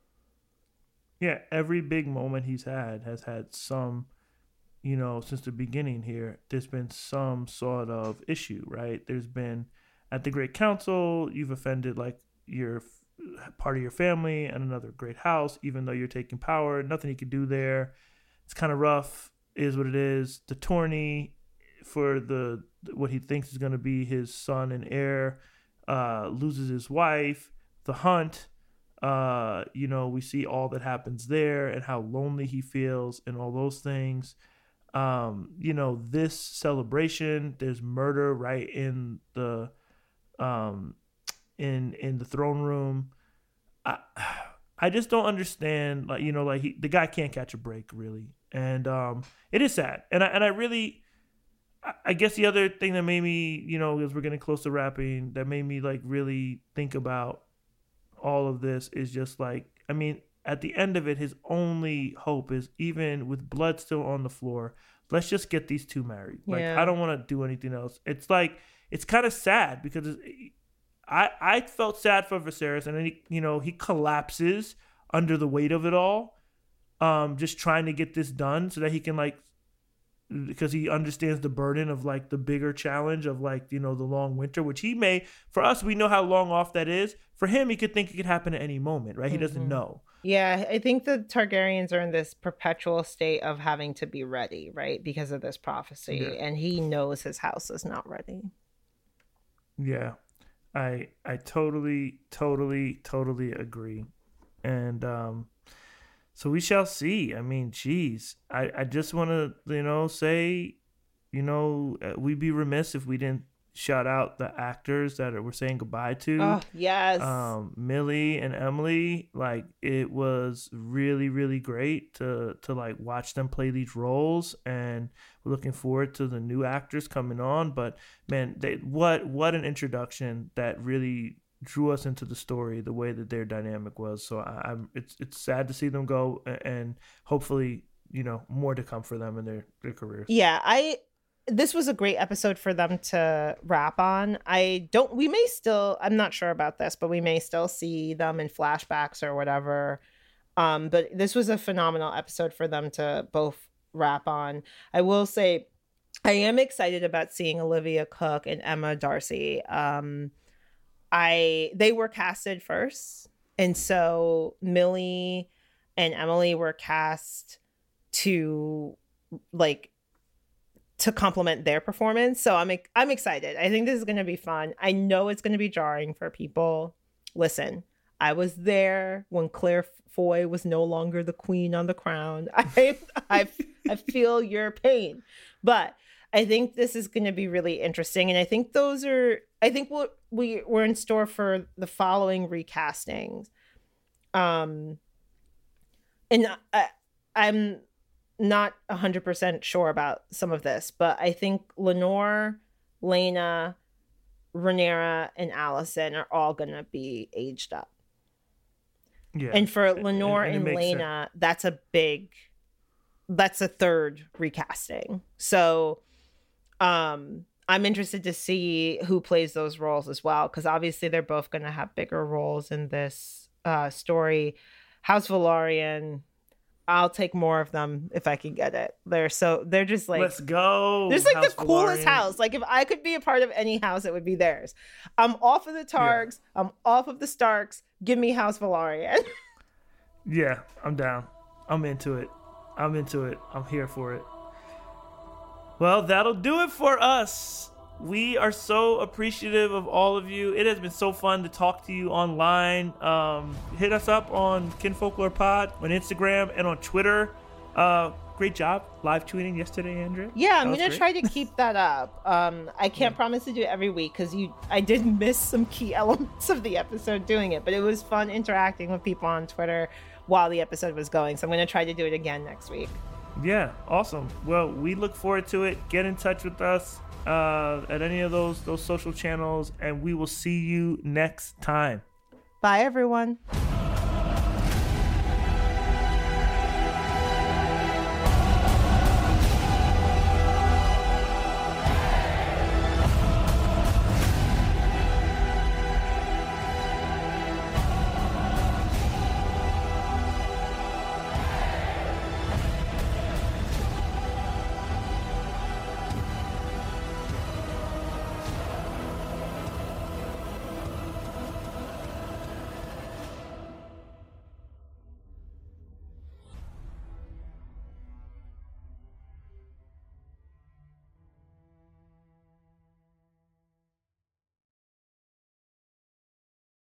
Speaker 2: Yeah, every big moment he's had has had some, you know, since the beginning here, there's been some sort of issue, right? There's been, at the Great Council, you've offended like your part of your family and another great house, even though you're taking power, nothing you can do there. It's kind of rough, is what it is. The tourney for the what he thinks is going to be his son and heir uh, loses his wife. The hunt, uh, you know, we see all that happens there and how lonely he feels and all those things. Um, you know, this celebration, there's murder right in the um, in in the throne room. I I just don't understand, like, you know, like he, the guy can't catch a break really, and um, it is sad. And I and I really, I guess the other thing that made me, you know, as we're getting close to wrapping, that made me like really think about all of this is just like, I mean, at the end of it, his only hope is, even with blood still on the floor, let's just get these two married. Like,
Speaker 1: yeah.
Speaker 2: I don't want to do anything else. It's like, it's kind of sad because it's, I, I felt sad for Viserys, and then he, you know, he collapses under the weight of it all, um, just trying to get this done so that he can, like, because he understands the burden of like the bigger challenge of like, you know, the long winter, which he may, for us, we know how long off that is. For him, he could think it could happen at any moment, right? He mm-hmm. doesn't know.
Speaker 1: Yeah, I think the Targaryens are in this perpetual state of having to be ready, right? Because of this prophecy. Yeah. And he knows his house is not ready.
Speaker 2: Yeah, I I totally, totally, totally agree. And um, so we shall see. I mean, geez, I, I just want to, you know, say, you know, we'd be remiss if we didn't shout out the actors that we're saying goodbye to.
Speaker 1: Oh, yes.
Speaker 2: Um, Millie and Emily, like, it was really, really great to, to like watch them play these roles, and we're looking forward to the new actors coming on. But man, they, what, what an introduction that really drew us into the story, the way that their dynamic was. So I, I'm, it's, it's sad to see them go, and hopefully, you know, more to come for them in their, their careers.
Speaker 1: Yeah. I, This was a great episode for them to wrap on. I don't, we may still, I'm not sure about this, but we may still see them in flashbacks or whatever. Um, but this was a phenomenal episode for them to both wrap on. I will say, I am excited about seeing Olivia Cooke and Emma Darcy. Um, I, they were casted first. And so Millie and Emily were cast to like, to complement their performance. So I'm I'm excited. I think this is going to be fun. I know it's going to be jarring for people. Listen, I was there when Claire Foy was no longer the queen on the crown. I I I feel your pain. But I think this is going to be really interesting, and I think those are I think what we we're in store for the following recastings. Um and I I'm not one hundred percent sure about some of this, but I think Lenore, Lena, Rhaenyra, and Alicent are all going to be aged up. Yeah. And for Lenore and, and, and Lena, sense. that's a big, that's a third recasting. So um, I'm interested to see who plays those roles as well, because obviously they're both going to have bigger roles in this uh, story. House Velaryon, I'll take more of them if I can get it. They're so they're just like,
Speaker 2: let's go.
Speaker 1: There's like
Speaker 2: House
Speaker 1: the coolest
Speaker 2: Velaryon.
Speaker 1: house. Like if I could be a part of any house, it would be theirs. I'm off of the Targs. Yeah. I'm off of the Starks. Give me House Velaryon.
Speaker 2: Yeah, I'm down. I'm into it. I'm into it. I'm here for it. Well, that'll do it for us. We are so appreciative of all of you. It has been so fun to talk to you online. Um, hit us up on Kinfolklore Pod on Instagram and on Twitter. Uh, great job live tweeting yesterday, Andrea.
Speaker 1: Yeah, I'm going to try to keep that up. Um, I can't yeah. promise to do it every week because you, I did miss some key elements of the episode doing it, but it was fun interacting with people on Twitter while the episode was going. So I'm going to try to do it again next week.
Speaker 2: Yeah, awesome. Well, we look forward to it. Get in touch with us uh, at any of those those social channels, and we will see you next time.
Speaker 1: Bye, everyone.